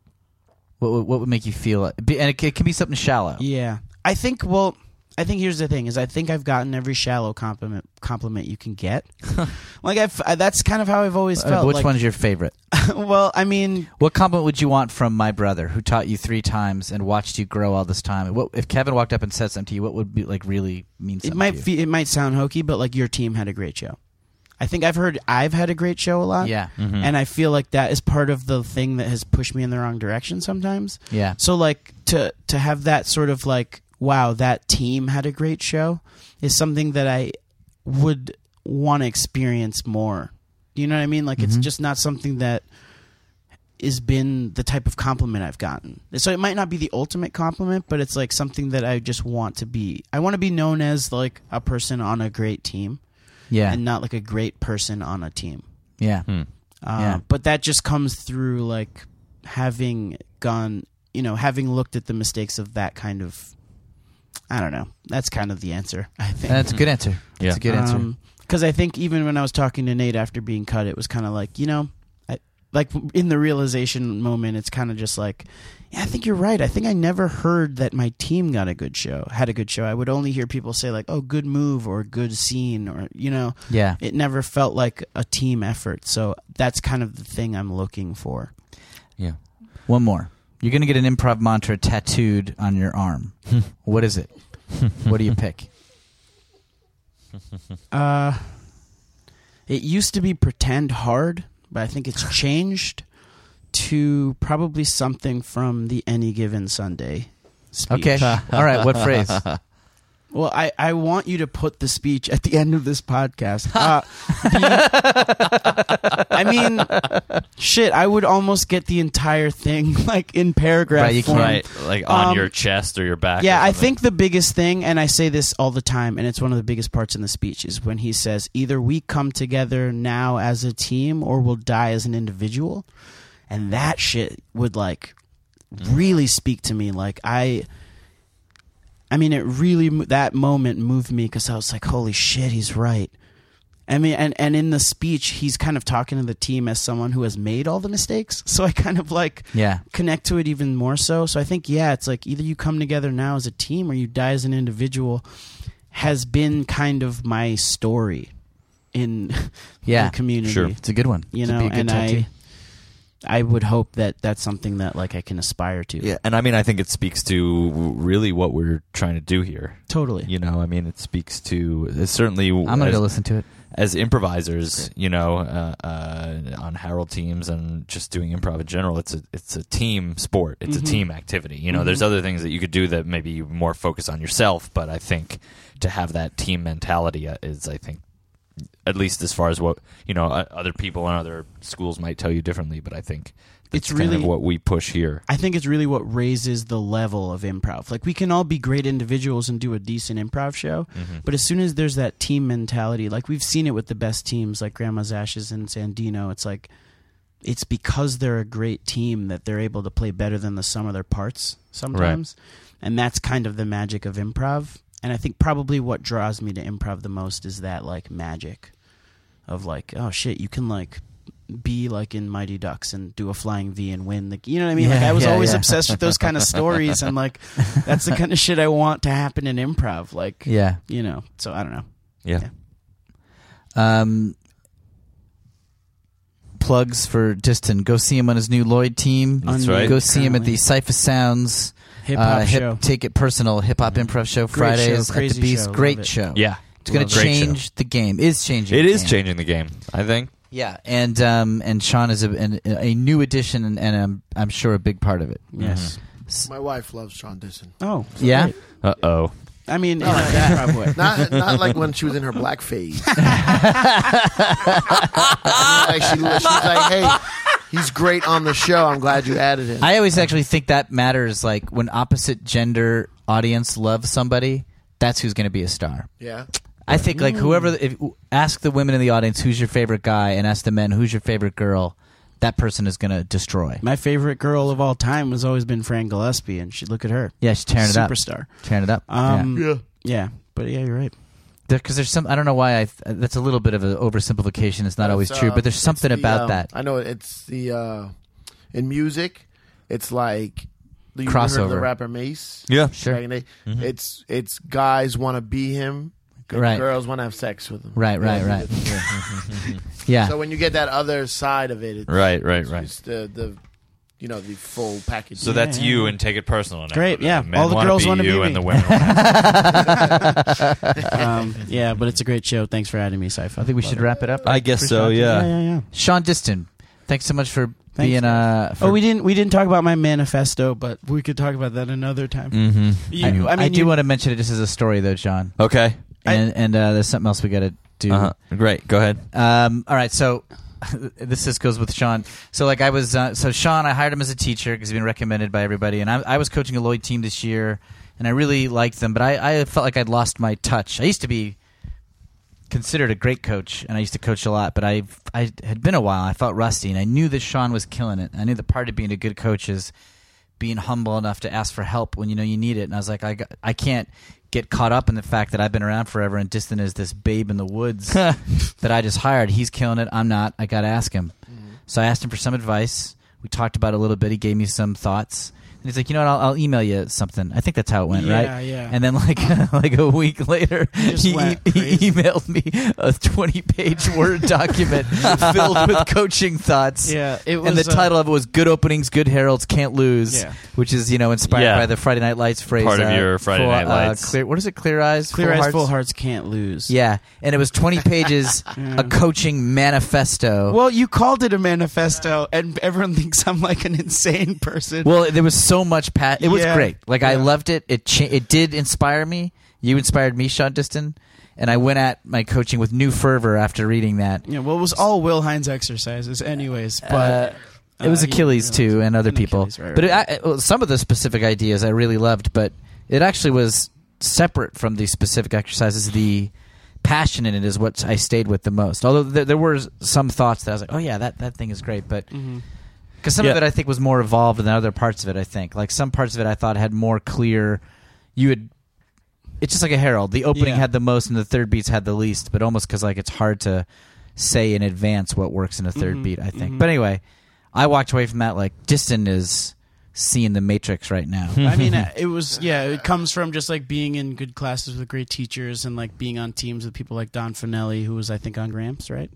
What would, what would make you feel? And it, it can be something shallow. Yeah, I think. Well, I think here's the thing: is I think I've gotten every shallow compliment compliment you can get. Like I've, I, that's kind of how I've always Uh, felt. which like, one's your favorite? well, I mean, What compliment would you want from my brother, who taught you three times and watched you grow all this time? What if Kevin walked up and said something to you? What would be like really mean something it might to you? fe- it might sound hokey, but like your team had a great show. I think I've heard I've had a great show a lot. Yeah. Mm-hmm. And I feel like that is part of the thing that has pushed me in the wrong direction sometimes. Yeah. So like to to have that sort of like, wow, that team had a great show is something that I would want to experience more. You know what I mean? Like it's Mhm. just not something that has been the type of compliment I've gotten. So it might not be the ultimate compliment, but it's like something that I just want to be. I want to be known as like a person on a great team Yeah. and not like a great person on a team. Yeah. Hmm. Uh, Yeah. But that just comes through like having gone, you know, having looked at the mistakes of that kind of. I don't know. That's kind of the answer, I think. That's a good answer. That's Yeah. a good answer. Because I think even when I was talking to Nate after being cut, it was kind of like, you know, I, like in the realization moment, it's kind of just like, yeah, I think you're right. I think I never heard that my team got a good show, had a good show. I would only hear people say like, oh, good move or good scene or, you know, Yeah. it never felt like a team effort. So that's kind of the thing I'm looking for. Yeah. One more. You're going to get an improv mantra tattooed on your arm. What is it? What do you pick? Uh, it used to be pretend hard, but I think it's changed to probably something from the Any Given Sunday speech. Okay. All right. What phrase? Well, I, I want you to put the speech at the end of this podcast. Uh, the- I mean, shit, I would almost get the entire thing like in paragraph Right, you form. Right, like on Um, your chest or your back. Yeah, or I something. think the biggest thing, and I say this all the time, and it's one of the biggest parts in the speech, is when he says, either we come together now as a team or we'll die as an individual. And that shit would, like, really speak to me. Like, I... I mean, it really, that moment moved me because I was like, holy shit, he's right. I mean, and, and in the speech, he's kind of talking to the team as someone who has made all the mistakes. So I kind of like Yeah. connect to it even more so. So I think, yeah, it's like either you come together now as a team or you die as an individual has been kind of my story in Yeah. the community. Sure. It's a good one. You It'd know, be a good and tattoo. I, I would hope that that's something that like I can aspire to. Yeah, and I mean, I think it speaks to really what we're trying to do here. Totally. You know, I mean, it speaks to it's certainly. I'm going to as, go listen to it. as improvisers, you know, uh, uh, on Harold teams and just doing improv in general. It's a it's a team sport. It's Mhm. a team activity. You know, Mhm. there's other things that you could do that maybe you more focus on yourself, but I think to have that team mentality uh, is, I think, at least as far as what you know, uh, other people in other schools might tell you differently. But I think It's that's kind really- of what we push here. I think it's really what raises the level of improv. Like we can all be great individuals and do a decent improv show, Mhm. but as soon as there's that team mentality, like we've seen it with the best teams like Grandma's Ashes and Sandino, it's like it's because they're a great team that they're able to play better than the sum of their parts sometimes. And that's kind of the magic of improv. And I think probably what draws me to improv the most is that like magic of like, oh shit, you can like be like in Mighty Ducks and do a flying V and win the, you know what I mean? Like Yeah, I was yeah, always yeah. obsessed with those kind of stories, and like that's the kind of shit I want to happen in improv. Like, Yeah. you know, so I don't know. Yeah. Yeah. Um, plugs for Diston. Go see him on his new Lloyd team. That's On- right. Go see him at the currently. Cypher Sounds Hip hop uh, hip, show. Take It Personal hip hop improv show Great show, Fridays at crazy the Beast. show, Great love it. show. Yeah, It's going Love to it. Great show. change the game. Is changing. It the is game. changing the game, I think. Yeah, and um, and Sean is a, an, a new addition, and, and I'm I'm sure a big part of it. Yes. S- My wife loves Sean Disson. Oh, so Yeah? great. Uh oh. I mean, in a improv way. Not not like when she was in her black phase. like she, she was like, "Hey, he's great on the show. I'm glad you added him." I always actually think that matters. Like when opposite gender audience loves somebody, that's who's going to be a star. yeah. I think like Mm. whoever, if ask the women in the audience who's your favorite guy, and ask the men who's your favorite girl. That person is going to destroy. My favorite girl of all time has always been Fran Gillespie, and she look at her, Yeah, she's tearing it up. superstar. Tearing it up. Um, yeah. Yeah. Yeah, but yeah, you're right. Because there's some. I don't know why. I. That's a little bit of an oversimplification. It's not always It's, true, uh, but there's it's something the, about um, that. I know it's the uh, in music. It's like you ever heard of Crossover. the rapper Mace. Yeah. Sure. Back in the day? Mhm. It's it's guys want to be him. and Right. Girls want to have sex with him. Right, right, Yeah. right. Yeah. So when you get that other side of it, it's, Right, right, it's right. just the the you know, the full package. So that's yeah, you yeah. and take it personal now. Great, yeah. Men All the wanna girls be wanna be you me. and the women wanna- um, yeah, but it's a great show. Thanks for adding me, Sci-Fi. I think we should wrap it up. I guess For so, Sean. yeah. Yeah, yeah, yeah. Sean Diston, thanks so much for Thanks, being. Uh, for Oh, we didn't we didn't talk about my manifesto, but we could talk about that another time. Mm-hmm. You- I, I mean, I do you- want to mention it just as a story, though, John. Okay. I- And and uh, there's something else we got to do. Uh-huh. Great. Go ahead. Um, all right, so this just goes with Sean. So like I was, uh, so Sean, I hired him as a teacher because he's been recommended by everybody, and I, I was coaching a Lloyd team this year, and I really liked them, but I, I felt like I'd lost my touch. I used to be considered a great coach, and I used to coach a lot, but I I had been a while. I felt rusty, and I knew that Sean was killing it. I knew that part of being a good coach is being humble enough to ask for help when you know you need it. And I was like, I got, I can't get caught up in the fact that I've been around forever and Distant is this babe in the woods that I just hired. He's killing it. I'm not. I got to ask him. Mm-hmm. So I asked him for some advice. We talked about it a little bit. He gave me some thoughts. And he's like, you know what? I'll, I'll email you something. I think that's how it went, Yeah, right? yeah. And then like like a week later, just he, went he crazy. emailed me a twenty-page Word document filled with coaching thoughts. Yeah, it was. And the uh, title of it was "Good Openings, Good Heralds Can't Lose," Yeah. which is you know inspired Yeah. by the Friday Night Lights phrase. Part of uh, your Friday full- Night Lights. Uh, clear, what is it? Clear eyes, Clear full eyes, hearts? full hearts can't lose. Yeah, and it was twenty pages, Yeah. a coaching manifesto. Well, you called it a manifesto, and everyone thinks I'm like an insane person. Well, there was so much pat. It was Yeah. great. Like I Yeah. loved it. It cha- it did inspire me. You inspired me, Sean Diston, and I went at my coaching with new fervor after reading that. yeah, well, it was all Will Hines exercises, anyways. But Uh, it was uh, he- Achilles you know, too, and other and people. Achilles, right, But it, right. I, well, some of the specific ideas I really loved, but it actually was separate from the specific exercises. The passion in it is what I stayed with the most. Although there, there were some thoughts that I was like, "Oh yeah, that, that thing is great," but Mhm. because some Yeah. of it I think was more evolved than other parts of it. I think like some parts of it I thought had more clear. You had. It's just like a herald. The opening Yeah. had the most, and the third beats had the least. But almost because like it's hard to say in advance what works in a third Mhm, beat. I think. mhm. But anyway, I walked away from that like Diston is seeing the Matrix right now. I mean, uh, it was yeah. It comes from just like being in good classes with great teachers and like being on teams with people like Don Finelli, who was I think on Gramps, right?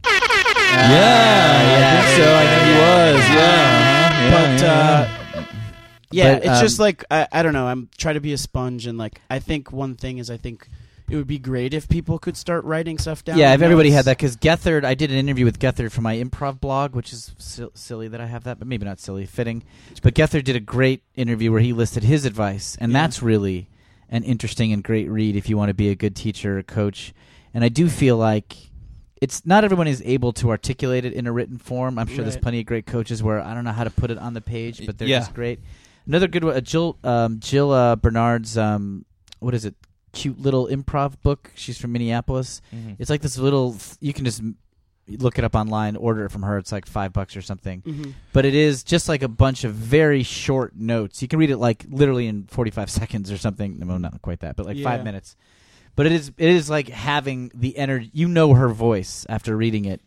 Yeah, I think so. I think he was. Yeah. but yeah, uh, yeah, But, it's um, just like I, I don't know. I'm trying to be a sponge, and like I think one thing is I think it would be great if people could start writing stuff down. Yeah, I if know everybody it's- had that, because Gethard, I did an interview with Gethard for my improv blog, which is sil- silly that I have that, but maybe not silly, fitting. But Gethard did a great interview where he listed his advice, and Yeah. that's really an interesting and great read if you want to be a good teacher or coach. And I do feel like it's not everyone is able to articulate it in a written form. I'm sure there's Right. plenty of great coaches where I don't know how to put it on the page, but they're Yeah. just great. Another good one, uh, Jill um, Jill uh, Bernard's um, what is it? Cute little improv book. She's from Minneapolis. It's like this little. You can just m- look it up online, order it from her. It's like five bucks or something. Mhm. But it is just like a bunch of very short notes. You can read it like literally in forty-five seconds or something. No, not quite that, but like Yeah. five minutes. But it is it is like having the energy. You know her voice after reading it,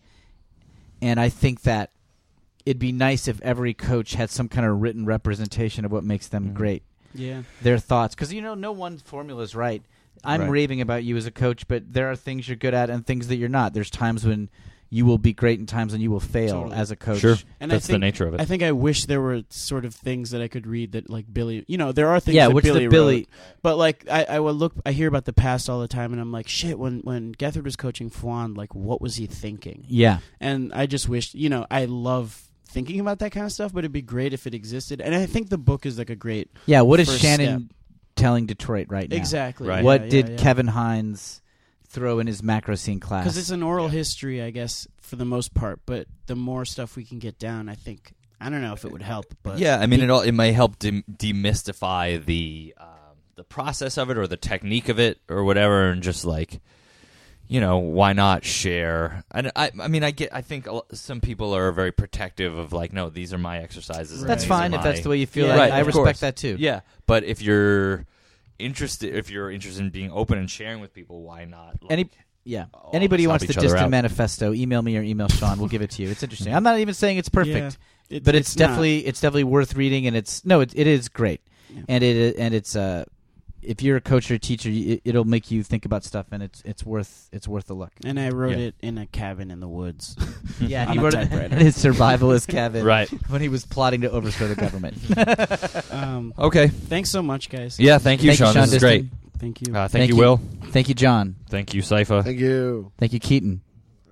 and I think that it'd be nice if every coach had some kind of written representation of what makes them Mhm. great. Yeah. Their thoughts, because you know no one formula is right. I'm Right. raving about you as a coach, but there are things you're good at and things that you're not. There's times when you will be great and times when you will fail Totally. as a coach. Sure. And That's I think, the nature of it. I think I wish there were sort of things that I could read that like Billy. You know, there are things Yeah, that which Billy the Billy. wrote, but like I, I would look. I hear about the past all the time, and I'm like, shit. When when Gethard was coaching Fwan, like, what was he thinking? Yeah, And I just wish, you know, I love thinking about that kind of stuff, but it'd be great if it existed. And I think the book is like a great yeah. What is First Shannon telling Detroit right now? exactly. Right. Yeah, What yeah, did yeah. Kevin Hines throw in his macro scene class? Because it's an oral history, I guess, for the most part. But the more stuff we can get down, I think. I don't know if it would help, but Yeah, I mean, it all it may help dem- demystify the um, the process of it or the technique of it or whatever, and just like, you know, why not share? And I, I mean, I get, I think a lo- some people are very protective of like, no, these are my exercises. and That's these are fine if that's my- the way you feel. Yeah. I, Right, I of respect course. that too. Yeah, but if you're interested, if you're interested in being open and sharing with people, why not? Like, Any yeah. all Anybody who of us wants help the each other Distant out. Manifesto, email me or email Sean. We'll give it to you. It's interesting. I'm not even saying it's perfect, Yeah. It- but it's, not. definitely it's definitely worth reading, and it's no, it, it is great, Yeah. and it and it's uh, if you're a coach or a teacher, it, it'll make you think about stuff, and it's it's worth it's worth a look. And I wrote Yeah. it in a cabin in the woods. Yeah, On he a wrote it typewriter. in his survivalist cabin, Right. when he was plotting to overthrow the government. Um, Okay. thanks so much, guys. Yeah, thank you, Thank you, Sean. Sean This is Diston. great. Thank you. Uh, thank, Thank you, you. Will. Thank you, John. Thank you, Cypher. Thank you. Thank you, Keaton.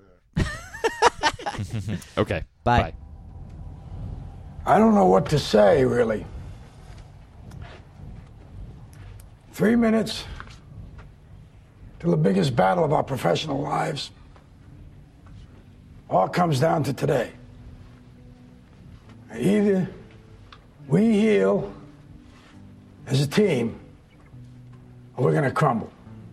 Okay. Bye. Bye. I don't know what to say, really. Three minutes to the biggest battle of our professional lives. All comes down to today. Either we heal as a team, or we're going to crumble.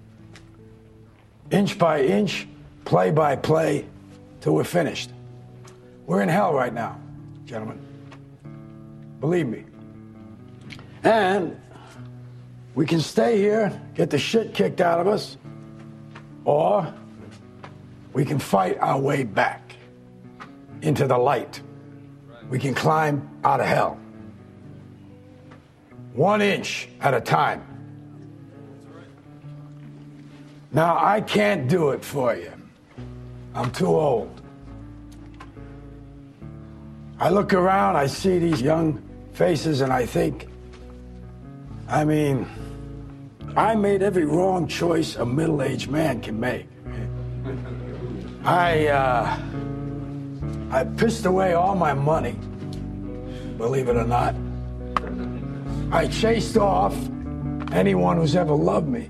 Inch by inch, play by play, till we're finished. We're in hell right now, gentlemen. Believe me. And we can stay here, get the shit kicked out of us, or we can fight our way back into the light. We can climb out of hell. One inch at a time. Now, I can't do it for you. I'm too old. I look around, I see these young faces, and I think, I mean, I made every wrong choice a middle-aged man can make. I, uh, I pissed away all my money, believe it or not. I chased off anyone who's ever loved me.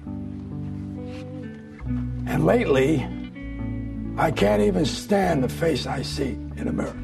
And lately, I can't even stand the face I see in the mirror.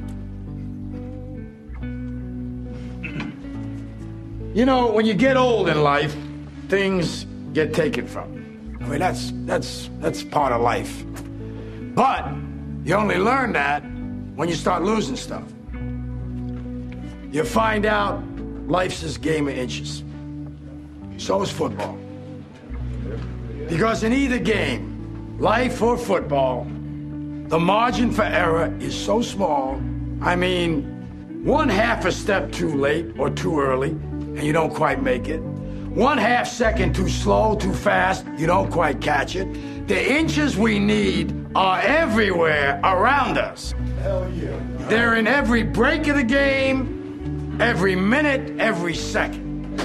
You know, when you get old in life, things get taken from you. I mean, that's that's that's part of life. But you only learn that when you start losing stuff. You find out life's this game of inches. So is football. Because in either game, life or football, the margin for error is so small. I mean, one half a step too late or too early, and you don't quite make it. One half second too slow, too fast, you don't quite catch it. The inches we need are everywhere around us. Hell yeah. They're in every break of the game, every minute, every second.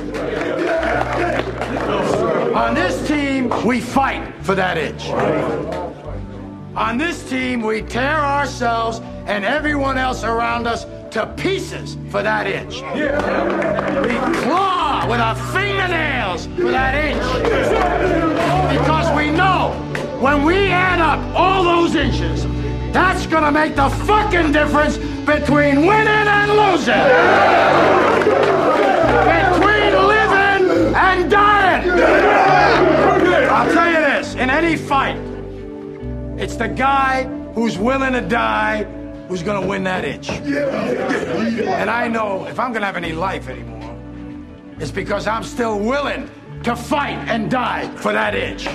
On this team, we fight for that inch. On this team, we tear ourselves and everyone else around us to pieces for that inch. We claw with our fingernails for that inch. Because we know when we add up all those inches, that's gonna make the fucking difference between winning and losing. Between living and dying. I'll tell you this, in any fight, it's the guy who's willing to die who's gonna win that inch. And I know if I'm gonna have any life anymore, it's because I'm still willing to fight and die for that inch.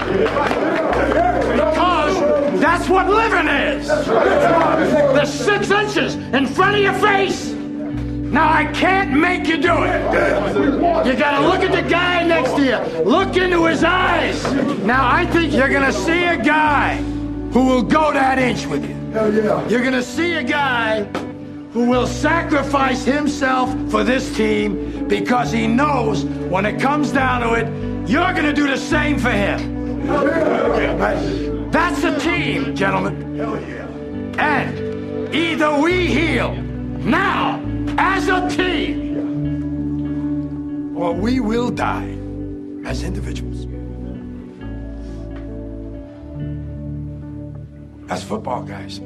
Because that's what living is. The six inches in front of your face. Now I can't make you do it. You gotta look at the guy next to you. Look into his eyes. Now I think you're gonna see a guy who will go that inch with you. You're gonna see a guy who will sacrifice himself for this team because he knows when it comes down to it, you're gonna do the same for him. That's a team, gentlemen. And either we heal now as a team, or we will die as individuals. That's football, guys.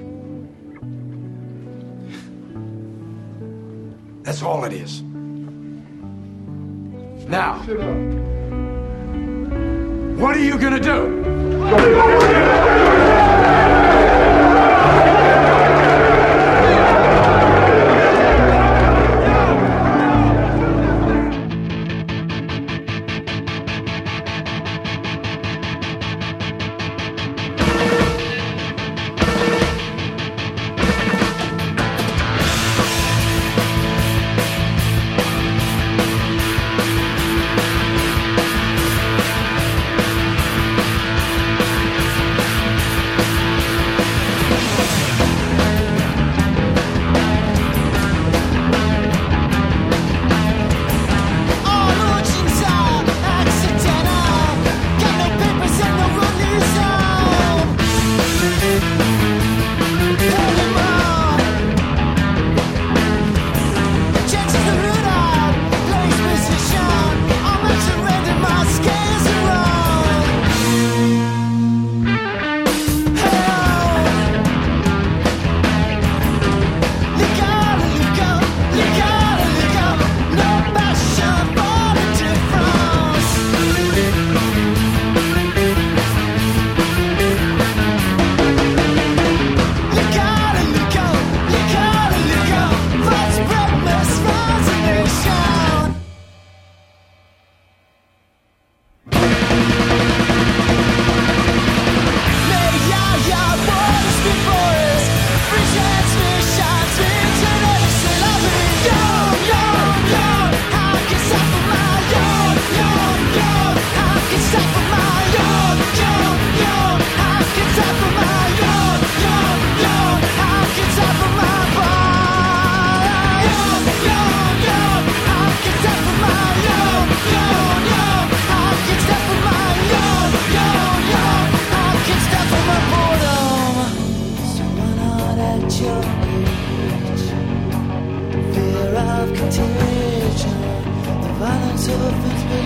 That's all it is. Now, what are you gonna do?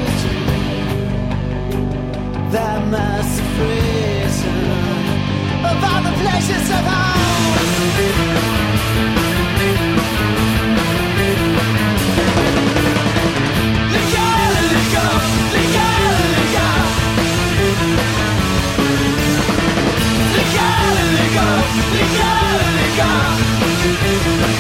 That massive prison of all the pleasures of home. Let go, let go, let go, let go. Let go, let go, let go, let go.